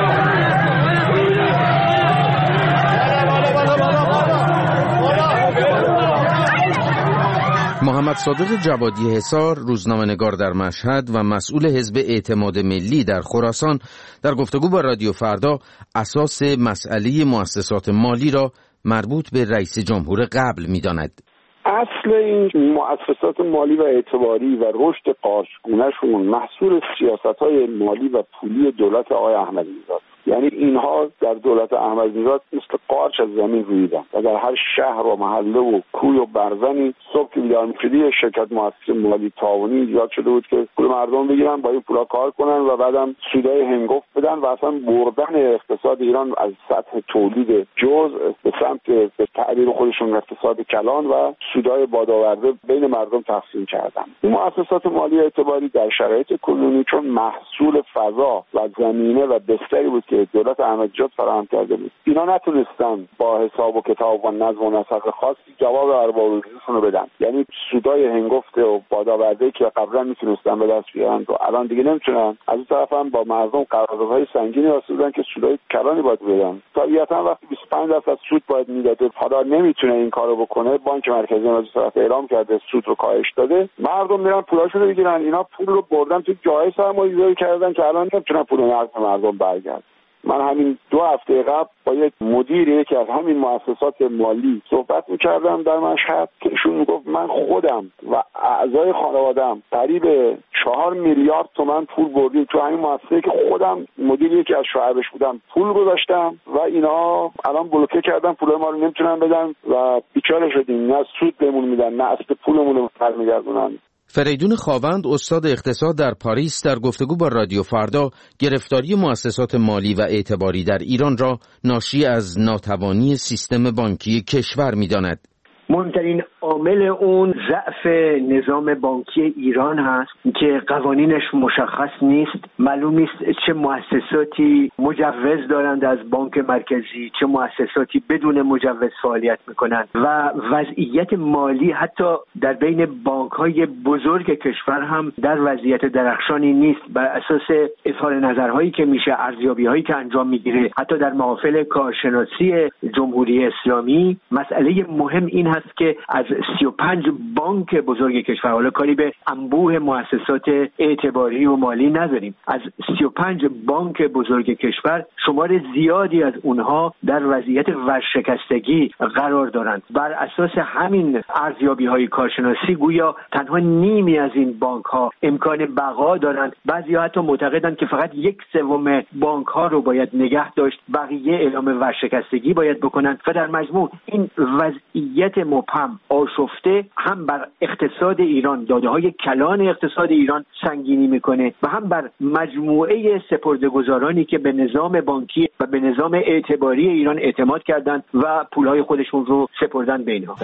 Speaker 16: محمد صادق جوادی حصار، روزنامه‌نگار در مشهد و مسئول حزب اعتماد ملی در خراسان، در گفتگو با رادیو فردا اساس مسئله مؤسسات مالی را مربوط به رئیس جمهور قبل می‌داند.
Speaker 17: اصل این مؤسسات مالی و اعتباری و رشد قارچگونه‌شون محصول سیاست‌های مالی و پولی دولت آقای احمدی‌نژاد. یعنی اینها در دولت احمدی‌نژاد مثل قارچ از زمین رویدن و در هر شهر و محله و کوی و برزنی صبح که بیدار می‌شدی شرکت مؤسسه مالی تعاونی ایجاد شده بود که پول مردم بگیرن، با این پولا کار کنن و بعدم سودای هنگفت بدن و اصلا بردن اقتصاد ایران از سطح تولید جزء به سمت به تعبیر خودشون اقتصاد کلان و سودای بادآورده بین مردم تقسیم کردن. این مؤسسات مالی اعتباری در شرایط کنونی چون محصول فضا و زمینه و بستری بود که که دولت احمدی‌نژاد فراهم کرده بود، اینا نتونستن با حساب و کتاب و نظم و نسق خاصی جواب ارباب‌الریزشون رو بدن. یعنی سودای هنگفت و بادآورده‌ای که قبلا میتونستن به دست بیارن و الان دیگه نمیتونن. از این طرف هم با مردم قراردادهای سنگینی واسه که سودای کلانی باید بدن. طبیعتا وقتی 25% سود باید میداده، حالا نمیتونه این کارو بکنه، بانک مرکزی از طرف اعلام کرده سود رو کاهش داده، مردم میرن پولاشون رو بگیرن. اینا پول رو بردن تو جای سرمایه‌گذاری کردن که الان نمیتونن پول نقد مردم برگرد. من همین 2 هفته قبل با یک مدیر یکی از همین مؤسسات مالی صحبت می‌کردم در مشهد که ایشون میگفت من خودم و اعضای خانواده‌ام قریب 4 میلیارد تومان پول بردیم تو همین مؤسسه که خودم مدیر یکی از شعبش بودم، پول گذاشتم و اینا الان بلوکه کردن، پول ما رو نمیتونن بدن و بیچاره شدیم، نه سود بهمون میدن نه اصل پولمون رو برمیگردونن.
Speaker 16: فریدون خاوند، استاد اقتصاد در پاریس، در گفتگو با رادیو فردا گرفتاری مؤسسات مالی و اعتباری در ایران را ناشی از ناتوانی سیستم بانکی کشور می‌داند.
Speaker 18: مهمترین عامل اون ضعف نظام بانکی ایران هست که قوانینش مشخص نیست، معلوم نیست چه مؤسساتی مجوز دارند از بانک مرکزی، چه مؤسساتی بدون مجوز فعالیت میکنند و وضعیت مالی حتی در بین بانک‌های بزرگ کشور هم در وضعیت درخشانی نیست. بر اساس اظهار نظرهایی که میشه، ارزیابی‌هایی که انجام میگیره، حتی در محافل کارشناسی جمهوری اسلامی، مسئله مهم این هست که از 35 بانک بزرگ کشور، حالا کاری به انبوه مؤسسات اعتباری و مالی نداریم، از 35 بانک بزرگ کشور شمار زیادی از اونها در وضعیت ورشکستگی قرار دارند. بر اساس همین ارزیابی‌های کارشناسی گویا تنها نیمی از این بانک‌ها امکان بقا دارند. بعضی‌ها حتی معتقدند که فقط 1/3 بانک‌ها رو باید نگه داشت، بقیه اعلام ورشکستگی باید بکنند و در مجموع این وضعیت مبهم آشفته هم بر اقتصاد ایران، داده‌های کلان اقتصاد ایران سنگینی میکنه و هم بر مجموعه سپرده‌گذارانی که به نظام بانکی و به نظام اعتباری ایران اعتماد کردند و پولهای خودشون رو سپردن به اینها.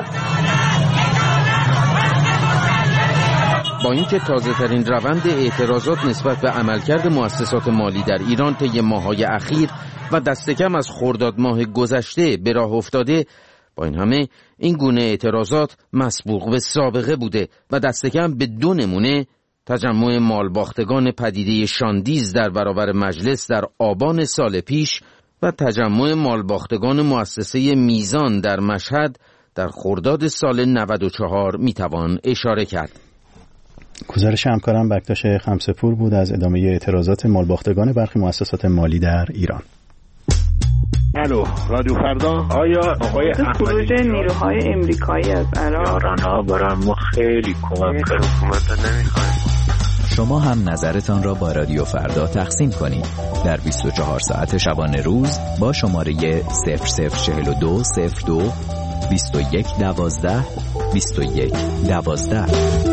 Speaker 16: با اینکه تازه‌ترین روند اعتراضات نسبت به عملکرد مؤسسات مالی در ایران طی ماه‌های اخیر و دست کم از خرداد ماه گذشته به راه افتاده، با این همه این گونه اعتراضات مسبوق به سابقه بوده و دست کم به 2 نمونه، تجمع مالباختگان پدیده شاندیز در برابر مجلس در آبان سال پیش و تجمع مالباختگان مؤسسه میزان در مشهد در خرداد سال 94 میتوان اشاره کرد.
Speaker 1: گزارش همکارم بکتاش خمسه‌پور بود از ادامه اعتراضات مالباختگان برخی مؤسسات مالی در ایران.
Speaker 19: الو، رادیو فردا. آیا آقای
Speaker 20: خروج نیروهای امریکایی از عراق
Speaker 19: یاران‌ها برای ما خیلی کمک کرد. حکومت نمی‌خوایم.
Speaker 21: شما هم نظرتان را با رادیو فردا تقسیم کنید در 24 ساعت شبانه روز با شماره 0042 02 21 12 21 12.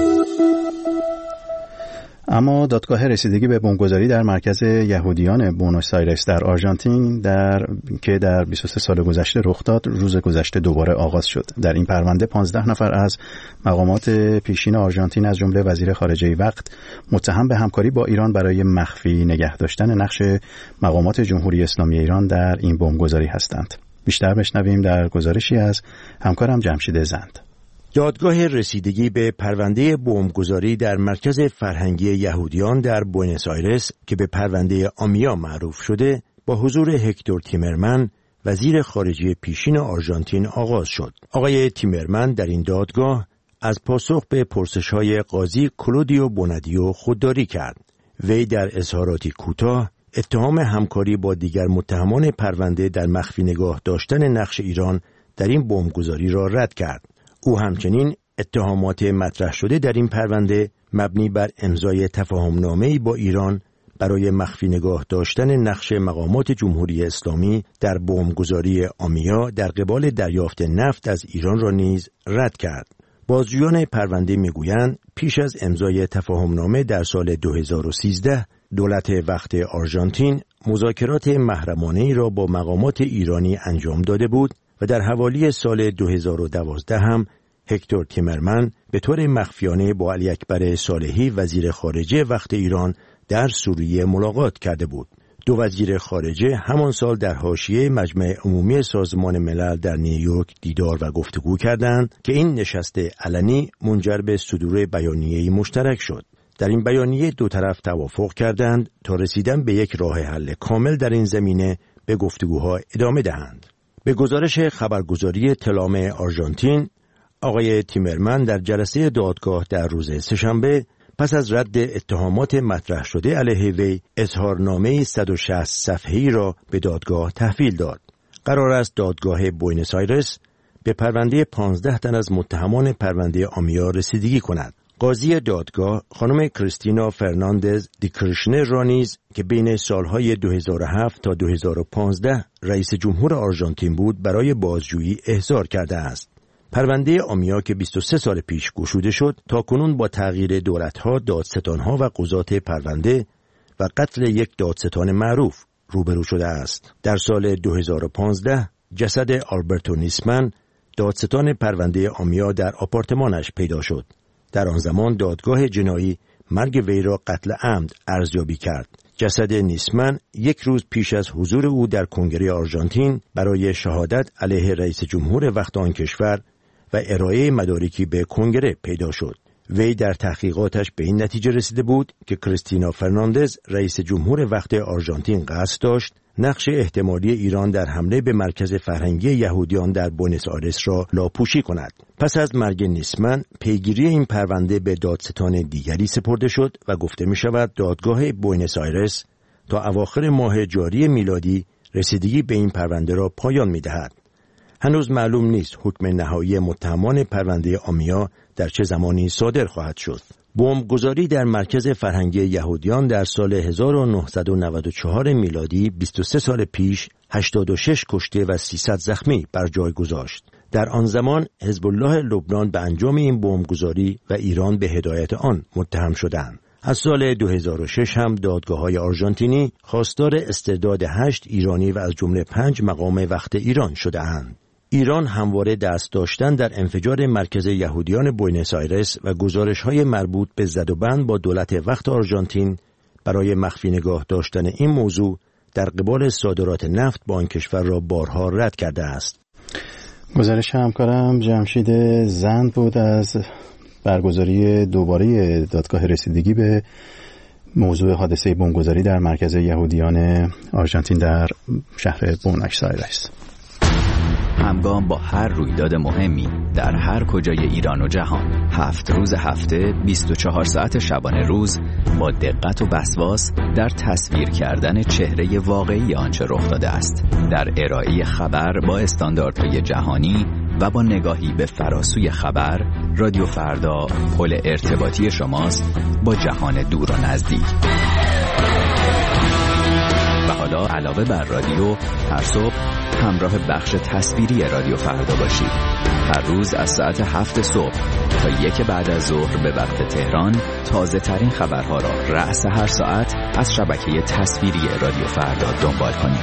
Speaker 1: اما دادگاه رسیدگی به بمبگذاری در مرکز یهودیان بونوس آیرس در آرژانتین که در 23 سال گذشته رخ داد، روز گذشته دوباره آغاز شد. در این پرونده 15 نفر از مقامات پیشین آرژانتین از جمله وزیر خارجه وقت متهم به همکاری با ایران برای مخفی نگه داشتن نقش مقامات جمهوری اسلامی ایران در این بمبگذاری هستند. بیشتر بشنویم در گزارشی از همکارم جمشید زند.
Speaker 5: دادگاه رسیدگی به پرونده بمبگذاری در مرکز فرهنگی یهودیان در بوئنوس آیرس که به پرونده آمیا معروف شده، با حضور هکتور تیمرمن، وزیر خارجه پیشین آرژانتین آغاز شد. آقای تیمرمن در این دادگاه از پاسخ به پرسش‌های قاضی کلودیو بونادیو خودداری کرد. وی در اظهاراتی کوتاه اتهام همکاری با دیگر متهمان پرونده در مخفی نگاه داشتن نقش ایران در این بمبگذاری را رد کرد. او همچنین اتهامات مطرح شده در این پرونده مبنی بر امضای تفاهمنامه‌ای با ایران برای مخفی نگاه داشتن نقش مقامات جمهوری اسلامی در بمبگذاری آمیا در قبال دریافت نفت از ایران را نیز رد کرد. بازجویان پرونده میگویند پیش از امضای تفاهمنامه در سال 2013 دولت وقت آرژانتین مذاکرات محرمانه‌ای را با مقامات ایرانی انجام داده بود و در حوالی سال 2012 هم هکتور تیمرمن به طور مخفیانه با علی اکبر صالحی وزیر خارجه وقت ایران در سوریه ملاقات کرده بود. دو وزیر خارجه همان سال در حاشیه مجمع عمومی سازمان ملل در نیویورک دیدار و گفتگو کردند که این نشست علنی منجر به صدور بیانیه‌ای مشترک شد. در این بیانیه دو طرف توافق کردند تا رسیدن به یک راه حل کامل در این زمینه به گفتگوها ادامه دهند. به گزارش خبرگزاری تلام آرژانتین، آقای تیمرمن در جلسه دادگاه در روز سه‌شنبه پس از رد اتهامات مطرح شده علیه وی اظهارنامه 160 صفحه‌ای را به دادگاه تحویل داد. قرار است دادگاه بوئنوس آیرس به پرونده 15 تن از متهمان پرونده آمیا رسیدگی کند. قاضی دادگاه خانم کریستینا فرناندز دی کرشنر را نیز که بین سالهای 2007 تا 2015 رئیس جمهور آرژانتین بود برای بازجویی احضار کرده است. پرونده آمیا که 23 سال پیش گشوده شد تا کنون با تغییر دولت‌ها، دادستان‌ها و قضات پرونده و قتل یک دادستان معروف روبرو شده است. در سال 2015 جسد آلبرتو نیسمن دادستان پرونده آمیا در آپارتمانش پیدا شد. در آن زمان دادگاه جنایی مرگ وی را قتل عمد ارزیابی کرد. جسد نیسمن یک روز پیش از حضور او در کنگره آرژانتین برای شهادت علیه رئیس جمهور وقت آن کشور و ارائه مدارکی به کنگره پیدا شد. وی در تحقیقاتش به این نتیجه رسیده بود که کریستینا فرناندز رئیس جمهور وقت آرژانتین قصد داشت نقش احتمالی ایران در حمله به مرکز فرهنگی یهودیان در بوئنوس آیرس را لاپوشی کند. پس از مرگ نیسمن پیگیری این پرونده به دادستان دیگری سپرده شد و گفته می شود دادگاه بوئنوس آیرس تا اواخر ماه جاری میلادی رسیدگی به این پرونده را پایان می دهد. هنوز معلوم نیست حکم نهایی متهمان پرونده آمیا در چه زمانی صادر خواهد شد. بمبگذاری در مرکز فرهنگی یهودیان در سال 1994 میلادی 23 سال پیش 86 کشته و 300 زخمی بر جای گذاشت. در آن زمان حزب الله لبنان به انجام این بمبگذاری و ایران به هدایت آن متهم شدند. از سال 2006 هم دادگاه‌های آرژانتینی خواستار استرداد 8 ایرانی و از جمله 5 مقام وقت ایران شده‌اند. ایران همواره دست داشتن در انفجار مرکز یهودیان بوئنوس آیرس و گزارش‌های مربوط به زدوبند با دولت وقت آرژانتین برای مخفی نگاه داشتن این موضوع در قبال صادرات نفت با آن کشور را بارها رد کرده است.
Speaker 1: گزارش همکارم جمشید زند بود از برگزاری دوباره دادگاه رسیدگی به موضوع حادثه بمبگذاری در مرکز یهودیان آرژانتین در شهر بوئنوس آیرس.
Speaker 21: همگام با هر رویداد مهمی در هر کجای ایران و جهان 7 روز هفته 24 ساعت شبانه روز با دقت و وسواس در تصویر کردن چهره واقعی آنچه رخ داده است، در ارائه خبر با استانداردهای جهانی و با نگاهی به فراسوی خبر، رادیو فردا پل ارتباطی شماست با جهان دور و نزدیک. و حالا علاوه بر رادیو هر صبح همراه بخش تصویری رادیو فردا باشید. هر روز از ساعت 7 صبح تا 1 بعد از ظهر به وقت تهران تازه ترین خبرها را رأس هر ساعت از شبکه تصویری رادیو فردا دنبال کنید.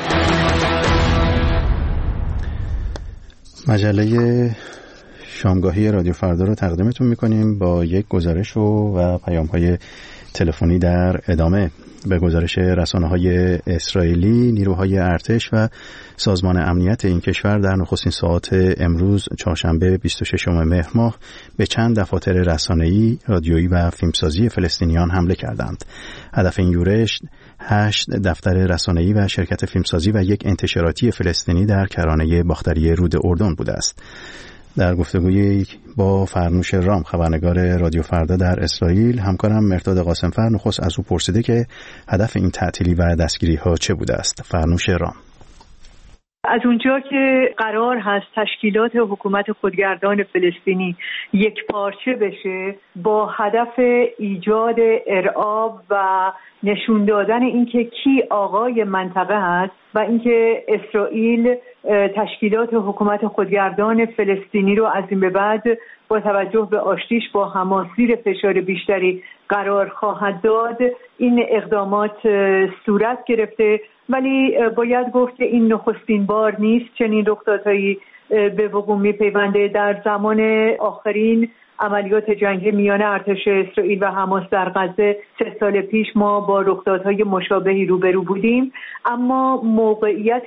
Speaker 1: مجله شامگاهی رادیو فردا رو تقدیمتون میکنیم با یک گزارش و پیام‌های تلفنی در ادامه. به گزارش رسانه‌های اسرائیلی، نیروهای ارتش و سازمان امنیت این کشور در نخستین ساعات امروز چهارشنبه 26 مهر ماه به چند دفاتر رسانه‌ای، رادیویی و فیلمسازی فلسطینیان حمله کردند. هدف این یورش 8 دفتر رسانه‌ای و شرکت فیلمسازی و یک انتشاراتی فلسطینی در کرانه باختری رود اردن بوده است. در گفتگویی با فرنوش رام، خبرنگار رادیو فردا در اسرائیل، همکارم مرداد قاسمفر نخست از او پرسیده که هدف این تعطیلی و دستگیری‌ها چه بوده است. فرنوش رام:
Speaker 4: از اونجا که قرار هست تشکیلات حکومت خودگردان فلسطینی یک پارچه بشه با هدف ایجاد ارعاب و نشون دادن اینکه کی آقای منطقه هست و اینکه اسرائیل تشکیلات حکومت خودگردان فلسطینی رو از این به بعد با توجه به آشتیش با حماس زیر فشار بیشتری قرار خواهد داد، این اقدامات صورت گرفته. ولی باید گفت که این نخستین بار نیست چنین رخدادهایی به وقوع میپیونده. در زمان آخرین عملیات جنگی میان ارتش اسرائیل و حماس در غزه 3 سال پیش ما با رخدادهای مشابهی روبرو بودیم، اما موقعیت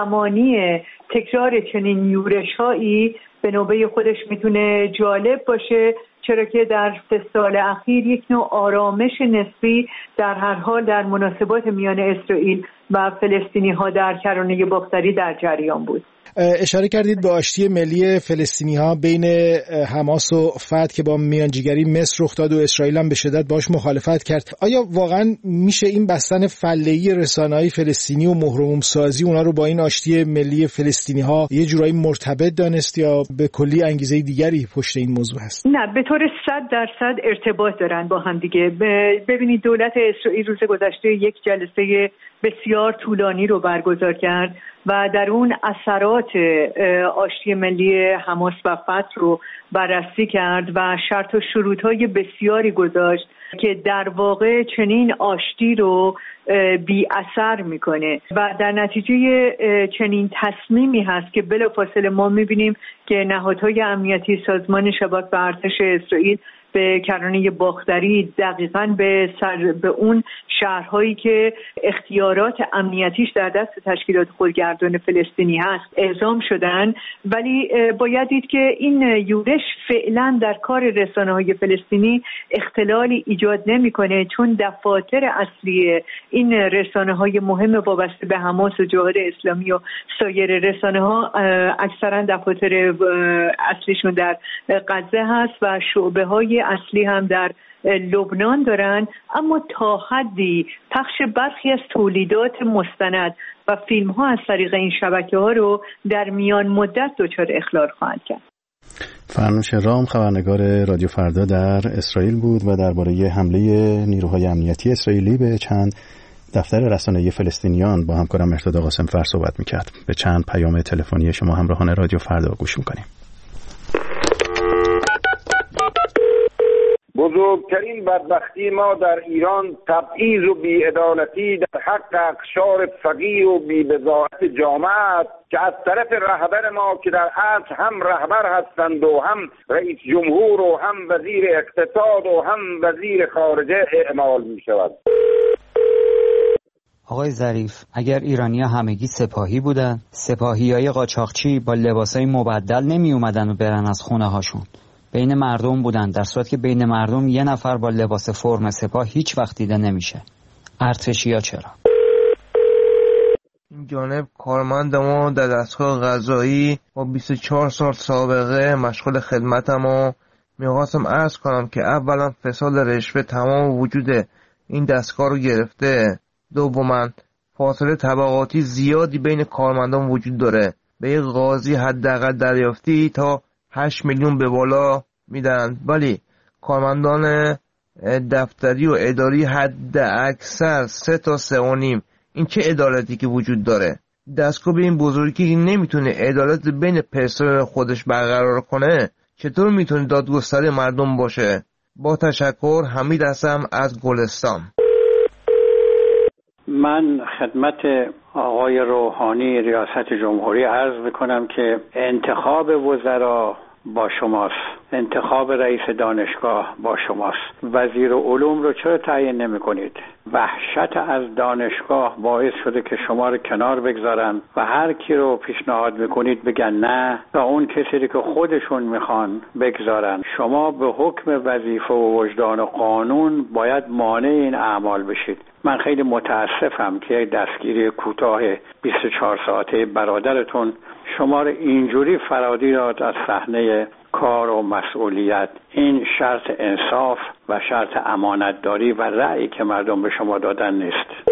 Speaker 4: زمانی تکرار چنین یورش‌هایی به نوبه خودش میتونه جالب باشه، چرا که در 3 سال اخیر یک نوع آرامش نسبی در هر حال در مناسبات میان اسرائیل و فلسطینی‌ها در کرانه باختری در جریان بود.
Speaker 12: اشاره کردید به آشتی ملی فلسطینی‌ها بین حماس و فتح که با میانجیگری مصر رخ داد و اسرائیل هم به شدت باش مخالفت کرد. آیا واقعا میشه این بستن فله‌ای رسانه‌های فلسطینی و مهرموم سازی اونا رو با این آشتی ملی فلسطینی‌ها یه جورایی مرتبط دانست یا به کلی انگیزه دیگری پشت این موضوع هست؟
Speaker 4: نه، به طور 100% ارتباط دارن با هم دیگه. ببینید دولت اسرائیل روز گذشته یک جلسه بسیار طولانی رو برگزار کرد و در اون اثرات آشتی ملی حماس و فتح رو بررسی کرد و شرط و شروط‌های بسیاری گذاشت که در واقع چنین آشتی رو بی اثر میکنه و در نتیجه چنین تصمیمی هست که بلافاصله ما میبینیم که نهادهای امنیتی سازمان شباک و ارتش اسرائیل به کرانه باختری دقیقاً به اون شهرهایی که اختیارات امنیتیش در دست تشکیلات خودگردان فلسطینی هست اعزام شدن، ولی باید دید که این یورش فعلا در کار رسانه‌های فلسطینی اختلالی ایجاد نمی‌کنه، چون دفاتر اصلی این رسانه‌های مهم وابسته به حماس و جهاد اسلامی و سایر رسانه‌ها اکثرا دفاتر اصلیشون در غزه هست و شعبه‌های اصلی هم در لبنان دارن، اما تا حدی پخش برخی از تولیدات مستند و فیلم ها از طریق این شبکه ها رو در میان مدت دچار اخلال خواهند کرد.
Speaker 1: فرنوش رام خبرنگار رادیو فردا در اسرائیل بود و درباره حمله نیروهای امنیتی اسرائیلی به چند دفتر رسانه‌ای فلسطینیان با همکارم مرتضی قاسم‌فر صحبت می‌کرد. به چند پیام تلفنی شما همراهان رادیو فردا گوش می‌کنیم.
Speaker 17: بزرگترین بدبختی ما در ایران تبعیض و بی‌عدالتی در حق اقشار فقیر و بی‌بضاعت جامعه است که از طرف رهبر ما که در اصل هم رهبر هستند و هم رئیس جمهور و هم وزیر اقتصاد و هم وزیر خارجه اعمال می شود.
Speaker 3: آقای ظریف، اگر ایرانی‌ها همگی سپاهی بودن، سپاهیای قاچاقچی با لباسای مبدل نمی اومدن و برن از خونه هاشون. بین مردم بودن، در صورتی که بین مردم یه نفر با لباس فرم سپاه هیچ وقت دیده نمیشه. ارتشیا چرا؟
Speaker 22: این جانب کارمند ما در دستگاه قضایی با 24 سال سابقه مشغول خدمتم و میخواستم عرض کنم که اولا فساد رشوه تمام وجود این دستگاه رو گرفته، دوما فاصله طبقاتی زیادی بین کارمندان وجود داره. به یک قاضی حداقل دریافتی تا 8 میلیون به بالا میدن، ولی کارمندان دفتری و اداری حد اکثر 3 تا 3.5. این چه عدالتی که وجود داره؟ دستگاه به این بزرگی نمیتونه عدالت بین پرسنل خودش برقرار کنه، چطور میتونه دادگستری مردم باشه؟ با تشکر، حمید هستم از گلستان.
Speaker 23: من خدمت آقای روحانی ریاست جمهوری عرض میکنم که انتخاب وزرا با شماست، انتخاب رئیس دانشگاه با شماست. وزیر علوم رو چرا تعیین نمی کنید؟ وحشت از دانشگاه باعث شده که شما رو کنار بگذارن و هر کی رو پیشنهاد میکنید بگن نه تا اون کسی که خودشون میخوان بگذارن. شما به حکم وظیفه و وجدان و قانون باید مانع این اعمال بشید. من خیلی متاسفم که دستگیری کوتاه 24 ساعته برادرتون شما رو اینجوری فراری داد از صحنه کار و مسئولیت. این شرط انصاف و شرط امانتداری و رأیی که مردم به شما دادن نیست.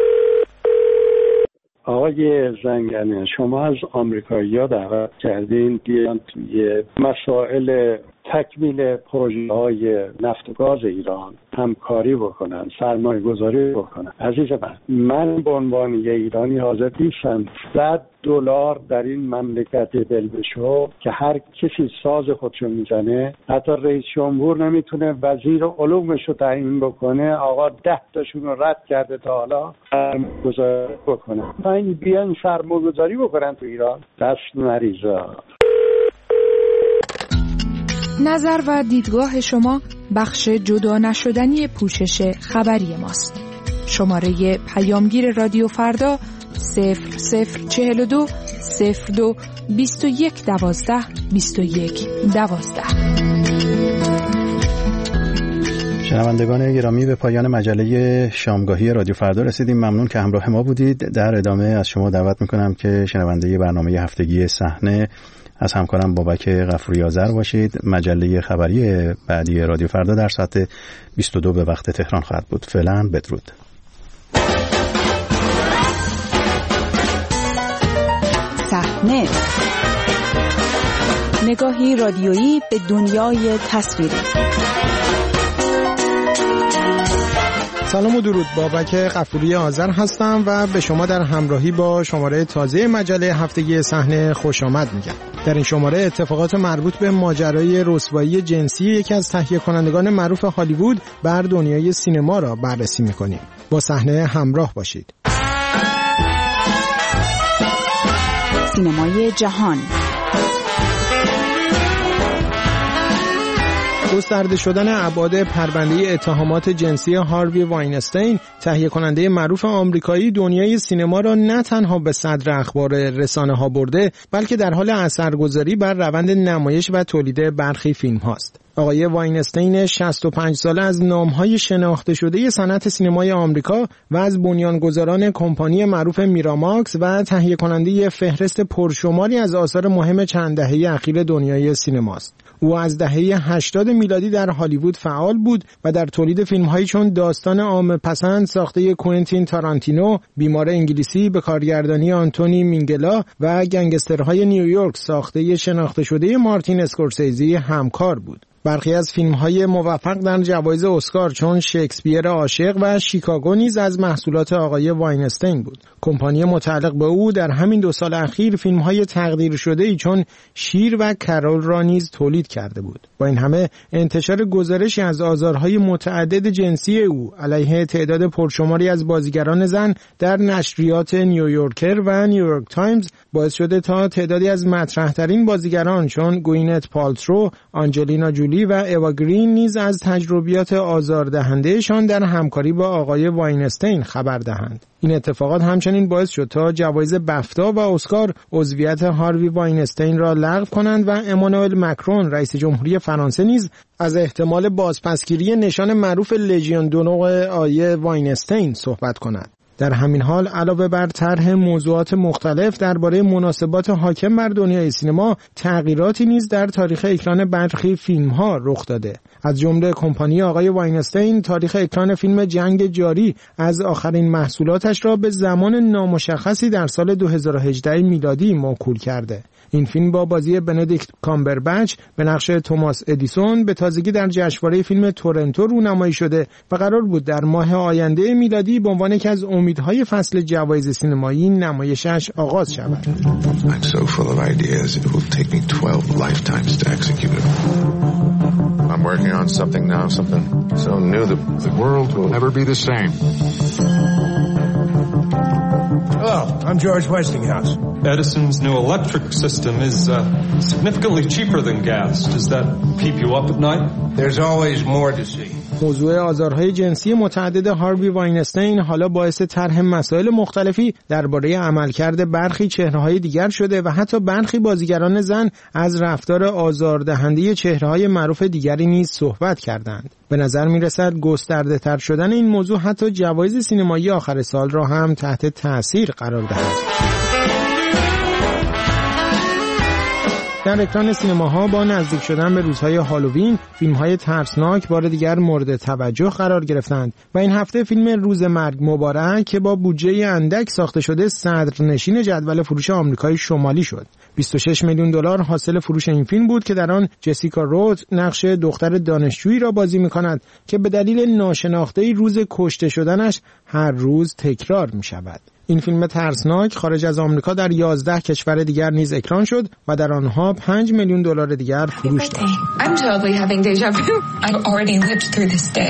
Speaker 24: آقای زنگنه، شما از آمریکایی‌ها دعوت کردین بیان توی مسائل تکمیل پروژه‌های نفت و گاز ایران همکاری بکنن، سرمایه گذاری بکنن. عزیز من به عنوان یه ایرانی حاضر نیستم $100 در این مملکت بلبشو که هر کسی ساز خودشو میزنه، حتی رئیس جمهور نمیتونه وزیر علومش رو تعیین بکنه، آقا 10 تاشون رو رد کرده تا حالا سرمایه گذاری بکنن. این بیان سرمایه گذاری بکنن تو ایران، دست مریضا.
Speaker 13: نظر و دیدگاه شما بخش جدا نشدنی پوشش خبری ماست. شماره پیامگیر رادیو فردا 0042 02 21 12 21 12.
Speaker 1: شنوندگان گرامی، به پایان مجله شامگاهی رادیو فردا رسیدیم. ممنون که همراه ما بودید. در ادامه از شما دعوت میکنم که شنونده برنامه هفتگی صحنه از همکارم بابک غفوری آذر باشید. مجله خبری بعدی رادیو فردا در ساعت 22 به وقت تهران خواهد بود. فعلا بدرود.
Speaker 2: صحنه، نگاهی رادیویی به دنیای تصویری.
Speaker 6: سلام و درود، بابک غفوری آذر هستم و به شما در همراهی با شماره تازه مجله هفتگی صحنه خوش آمد میگم. در این شماره اتفاقات مربوط به ماجرای رسوایی جنسی یکی از تهیه کنندگان معروف هالیوود بر دنیای سینما را بررسی میکنیم. با صحنه همراه باشید.
Speaker 2: سینمای جهان.
Speaker 6: گسترده شدن ابعاد پرونده اتهامات جنسی هاروی واینستین، تهیه کننده معروف آمریکایی، دنیای سینما را نه تنها به صدر اخبار رسانه‌ها برده، بلکه در حال اثرگذاری بر روند نمایش و تولید برخی فیلم هاست. آقای واینستین 65 ساله از نام‌های شناخته شده صنعت سینمای آمریکا و از بنیانگذاران کمپانی معروف میراماکس و تهیه کننده فهرست پرشماری از آثار مهم چند دهه اخیر دنیای سینماست. او از دهه 80 میلادی در هالیوود فعال بود و در تولید فیلم‌هایی چون داستان عامه پسند ساخته کوئنتین تارانتینو، بیمار انگلیسی به کارگردانی آنتونی مینگلا و گنگسترهای نیویورک ساخته شناخته شده مارتین اسکورسیزی همکار بود. برخی از فیلم‌های موفق در جوایز اسکار چون شکسپیر عاشق و شیکاگو نیز از محصولات آقای واینستین بود. کمپانی متعلق به او در همین 2 سال اخیر فیلم‌های تقدیر شده‌ای چون شیر و کرول را نیز تولید کرده بود. با این همه انتشار گزارشی از آزارهای متعدد جنسی او علیه تعداد پرشماری از بازیگران زن در نشریات نیویورکر و نیویورک تایمز باعث شده تا تعدادی از مطرح‌ترین بازیگران چون گوینت پالترو، آنجلینا جولی و اوا گرین نیز از تجربیات آزاردهندهشان در همکاری با آقای واینستین خبر دهند. این اتفاقات همچنین باعث شد تا جوایز بفتا و اسکار عضویت هاروی واینستین را لغو کنند و امانوئل مکرون رئیس جمهوری فرانسه نیز از احتمال بازپسگیری نشان معروف لژیون دونور آقای واینستین صحبت کند. در همین حال علاوه بر طرح موضوعات مختلف درباره مناسبات حاکم بر دنیای سینما، تغییراتی نیز در تاریخ اکران برخی فیلم‌ها رخ داده. از جمله کمپانی آقای واینستین تاریخ اکران فیلم جنگ جاری از آخرین محصولاتش را به زمان نامشخصی در سال 2018 میلادی موکول کرده. این فیلم با بازی بندیکت کامبربچ به نقش توماس ادیسون به تازگی در جشنواره فیلم تورنتو رونمایی شده و قرار بود در ماه آینده میلادی به عنوان یکی از امیدهای فصل جوایز سینمایی نمایشش آغاز شود. I'm so full of ideas it will take me 12 lifetimes to execute it. I'm working on something now, something so new that the world will never be the same.
Speaker 9: Hello, I'm George Westinghouse. Edison's new electric system is significantly cheaper than gas. Does that keep you up at night? There's always more to see.
Speaker 6: موضوع آزارهای جنسی متعدد هاروی واینستین حالا باعث طرح مسائل مختلفی درباره عملکرد برخی چهره‌های دیگر شده و حتی برخی بازیگران زن از رفتار آزاردهنده چهره‌های معروف دیگری نیز صحبت کردند. به نظر می‌رسد گسترده‌تر شدن این موضوع حتی جوایز سینمایی آخر سال را هم تحت تأثیر قرار دهد. در اکران سینماها با نزدیک شدن به روزهای هالووین، فیلم‌های ترسناک بار دیگر مورد توجه قرار گرفتند و این هفته فیلم روز مرگ مبارک که با بودجه اندک ساخته شده صدرنشین جدول فروش آمریکای شمالی شد. 26 میلیون دلار حاصل فروش این فیلم بود که در آن جسیکا روت نقش دختر دانشجویی را بازی می‌کند که به دلیل ناشناخته‌ای روز کشته شدنش هر روز تکرار می‌شود. این فیلم ترسناک خارج از آمریکا در 11 کشور دیگر نیز اکران شد و در آنها 5 میلیون دلار دیگر فروش داشت.
Speaker 10: I'm totally having deja vu. I've already lived through this day.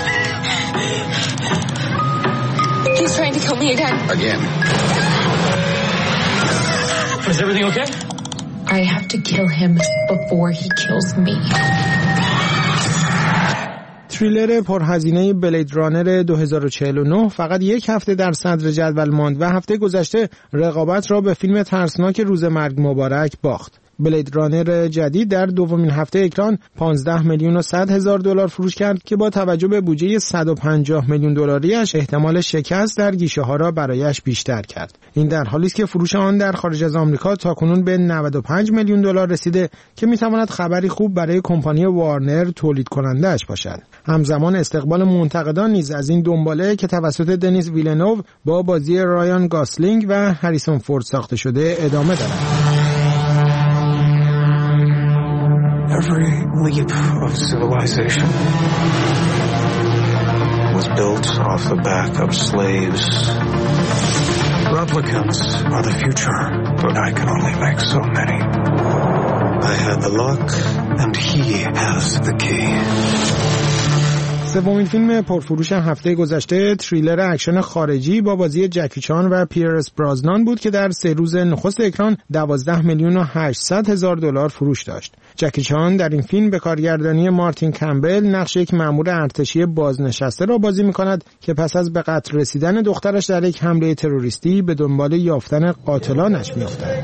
Speaker 10: He's trying to kill me again.
Speaker 9: Is everything okay?
Speaker 10: I have to kill him before he kills me.
Speaker 6: تریلر پرهزینه بلید رانر 2049 فقط یک هفته در صدر جدول ماند و هفته گذشته رقابت را به فیلم ترسناک روز مرگ مبارک باخت. بلید رانر جدید در دومین هفته اکران 15 میلیون و 100 هزار دلار فروش کرد که با توجه به بودجه 150 میلیون دلاریش احتمال شکست در گیشه ها را برایش بیشتر کرد. این در حالی است که فروش آن در خارج از آمریکا تاکنون به 95 میلیون دلار رسیده که میتواند خبری خوب برای کمپانی وارنر تولید کننده‌اش باشد. همزمان استقبال منتقدان نیز از این دنباله که توسط دنیس ویلنوو با بازی رایان گاسلینگ و هریسون فورد ساخته شده ادامه دارد.
Speaker 7: Every leap of civilization was built off the back of slaves. Replicants are the future, but I can only make so many. I had the luck, and he has the key.
Speaker 6: سومین فیلم پرفروش هفته گذشته تریلر اکشن خارجی با بازی جکی چان و پیرس برازنان بود که در 3 روز نخست اکران 12 میلیون و 800 هزار دلار فروش داشت. جکی چان در این فیلم به کارگردانی مارتین کمبل نقش یک مأمور ارتشی بازنشسته را بازی می‌کند که پس از به قتل رسیدن دخترش در یک حمله تروریستی به دنبال یافتن قاتلانش می‌افتد.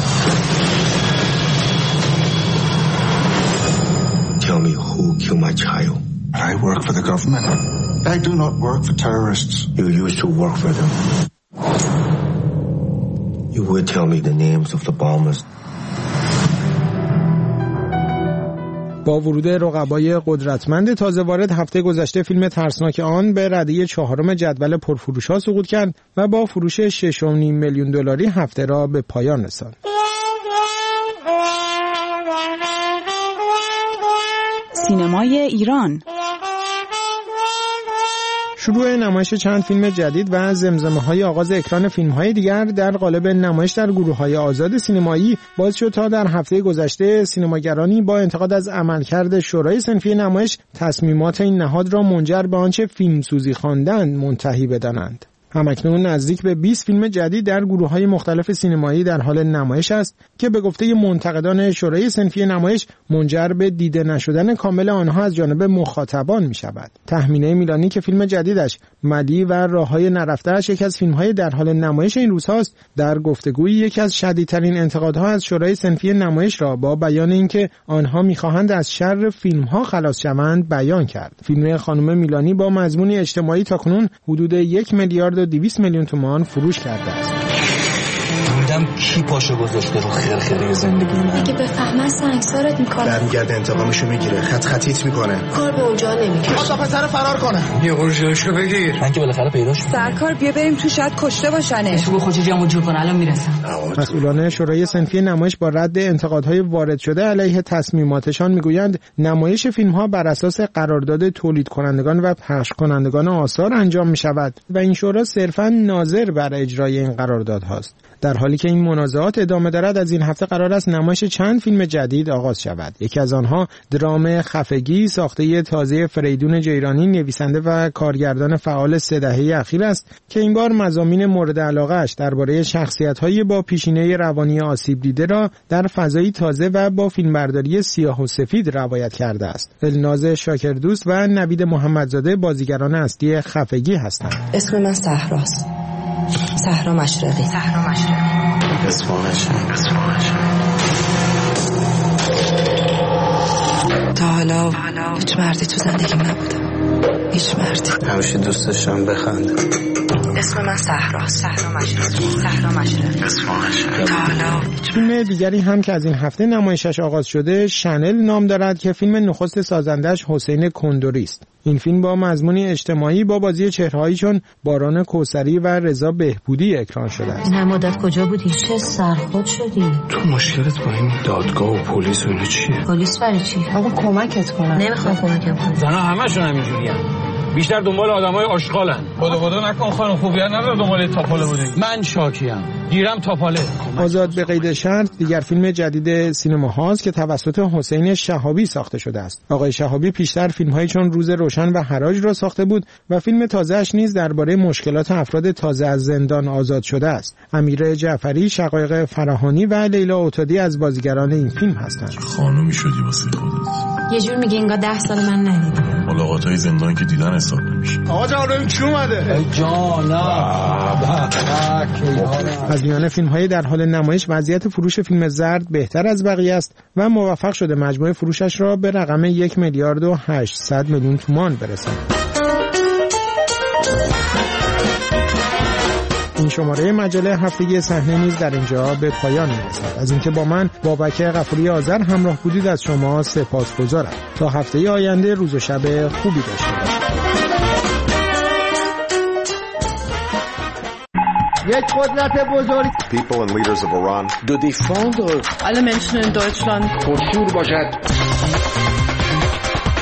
Speaker 7: Tell me who killed my child. I work for the government. I do not work for terrorists. You used to work for them. You would tell me the names of the bombers.
Speaker 6: با ورود رقبای قدرتمند تازه وارد هفته گذشته فیلم ترسناک آن به رده 4 جدول پرفروش‌ها سقوط کرد و با فروش 6.5 میلیون دلاری هفته را به پایان رساند.
Speaker 2: سینمای ایران
Speaker 6: شروع نمایش چند فیلم جدید و زمزمه‌های آغاز اکران فیلم‌های دیگر در قالب نمایش در گروه‌های آزاد سینمایی باعث شد تا در هفته گذشته سینماگرانی با انتقاد از عملکرد شورای صنفی نمایش تصمیمات این نهاد را منجر به آنچه فیلمسوزی خواندند منتهی بدانند. همکنون نزدیک به 20 فیلم جدید در گروه‌های مختلف سینمایی در حال نمایش است که به گفته منتقدان شورای صنفی نمایش منجر به دیده نشدن کامل آنها از جانب مخاطبان می‌شود. تهمینه میلانی که فیلم جدیدش ملی و راه‌های نرفته‌اش یکی از فیلم‌های در حال نمایش این روزهاست، در گفتگویی یکی از شدیدترین انتقادها از شورای صنفی نمایش را با بیان اینکه آنها می‌خواهند از شر فیلم‌ها خلاص شوند بیان کرد. فیلم خانم میلانی با مضمونی اجتماعی تاکنون حدود 1 میلیارد و 200 میلیون تومان فروش کرده است.
Speaker 7: دیدم کی پاشو گذاشته رو خرخره زندگی من.
Speaker 10: اگه بفهمن سنگسارت میکنه.
Speaker 7: برمیگرده انتقامشو میگیره، خطیت میکنه.
Speaker 10: کار به اونجا نمیکشه.
Speaker 7: آقا پسر فرار کنه. یه قرششو بگیر. من که بالاخره پیداش میکنم.
Speaker 2: سرکار بیا بریم تو، شاید کشته باشنه.
Speaker 10: تو خودت جمع جور کن، الان میرسم.
Speaker 6: مسئولان شورای صنفی نمایش با رد انتقادهای وارد شده علیه تصمیماتشان میگویند نمایش فیلم‌ها بر اساس قرارداد تولید کنندگان و پخش کنندگان آثار انجام میشود و این شورا صرفاً ناظر بر اجرای این قراردادهاست. در حالی که این منازعات ادامه دارد، از این هفته قرار است نمایش چند فیلم جدید آغاز شود. یکی از آنها درام خفگی ساخته تازه فریدون جیرانی، نویسنده و کارگردان فعال 3 دهه اخیر است که این بار مضامین مورد علاقه‌اش درباره شخصیت‌های با پیشینه روانی آسیب دیده را در فضایی تازه و با فیلمبرداری سیاه و سفید روایت کرده است. الناز شاکردوست و نوید محمدزاده بازیگران اصلی خفگی هستند.
Speaker 10: اسم من صحراست. صحرا مشرقی. تا حالا هیچ مردی تو زندگیم نبودم. هیچ مردی.
Speaker 7: همیشه دوست داشتم بخنده.
Speaker 10: اسم من صحراست. صحرا مشرقی. تا حالا
Speaker 6: فیلم دیگری هم که از این هفته نمایشش آغاز شده شنل نام دارد که فیلم نخست سازندش حسین کندوری است. این فیلم با مضمونی اجتماعی با بازی چهرهایی چون باران کوثری و رضا بهبودی اکران شده است.
Speaker 10: این مدت کجا بودی؟ چه سرخود شدی؟
Speaker 7: تو مشکلت با این دادگاه و پلیس و اینا چیه؟
Speaker 10: پلیس برای چی؟ آقا کمکت کنم. نمیخوام کمکم کنم.
Speaker 7: زنا همشون همینجوریه.
Speaker 8: بیشتر دنبال آدمای آشغالن. خدا نکن خانم خوبیه نداره دنبال تاپاله بوده. من شاکیم. گیرم تاپاله.
Speaker 6: آزاد به قید شرط دیگر فیلم جدید سینما هاست که توسط حسین شهابی ساخته شده است. آقای شهابی پیشتر فیلم‌هایی چون روز روشن و حراج را ساخته بود و فیلم تازه‌اش نیز درباره مشکلات افراد تازه از زندان آزاد شده است. امیر جعفری، شقایق فراهانی و لیلا اوتادی از بازیگران این فیلم هستند.
Speaker 11: خانومی شدی واسه خودت.
Speaker 14: یه جور میگه انگار 10 سال من ندیدم.
Speaker 11: ملاقات‌های زندان که دیدن حساب نمیشه.
Speaker 8: آقا جان کی اومده؟ ای جانم.
Speaker 6: از میان فیلم‌های در حال نمایش وضعیت فروش فیلم زرد بهتر از بقیه است و موفق شده مجموع فروشش را به رقم 1,800,000,000 تومان برساند. این شماره مجله هفتگی صحنه نیز در اینجا به پایان می‌رسد. از اینکه با من بابک غفوری آذر همراه بودید از شما سپاسگزارم. تا هفته آینده روز و شب خوبی داشته باشید.
Speaker 15: یک قدرت بزرگ.
Speaker 25: People and leaders of Iran do they found
Speaker 15: alle Menschen in Deutschland
Speaker 25: پرشور باشد.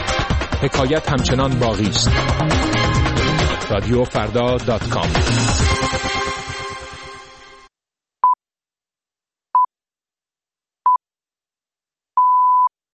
Speaker 26: حکایت همچنان باقی است. رادیو فردا.com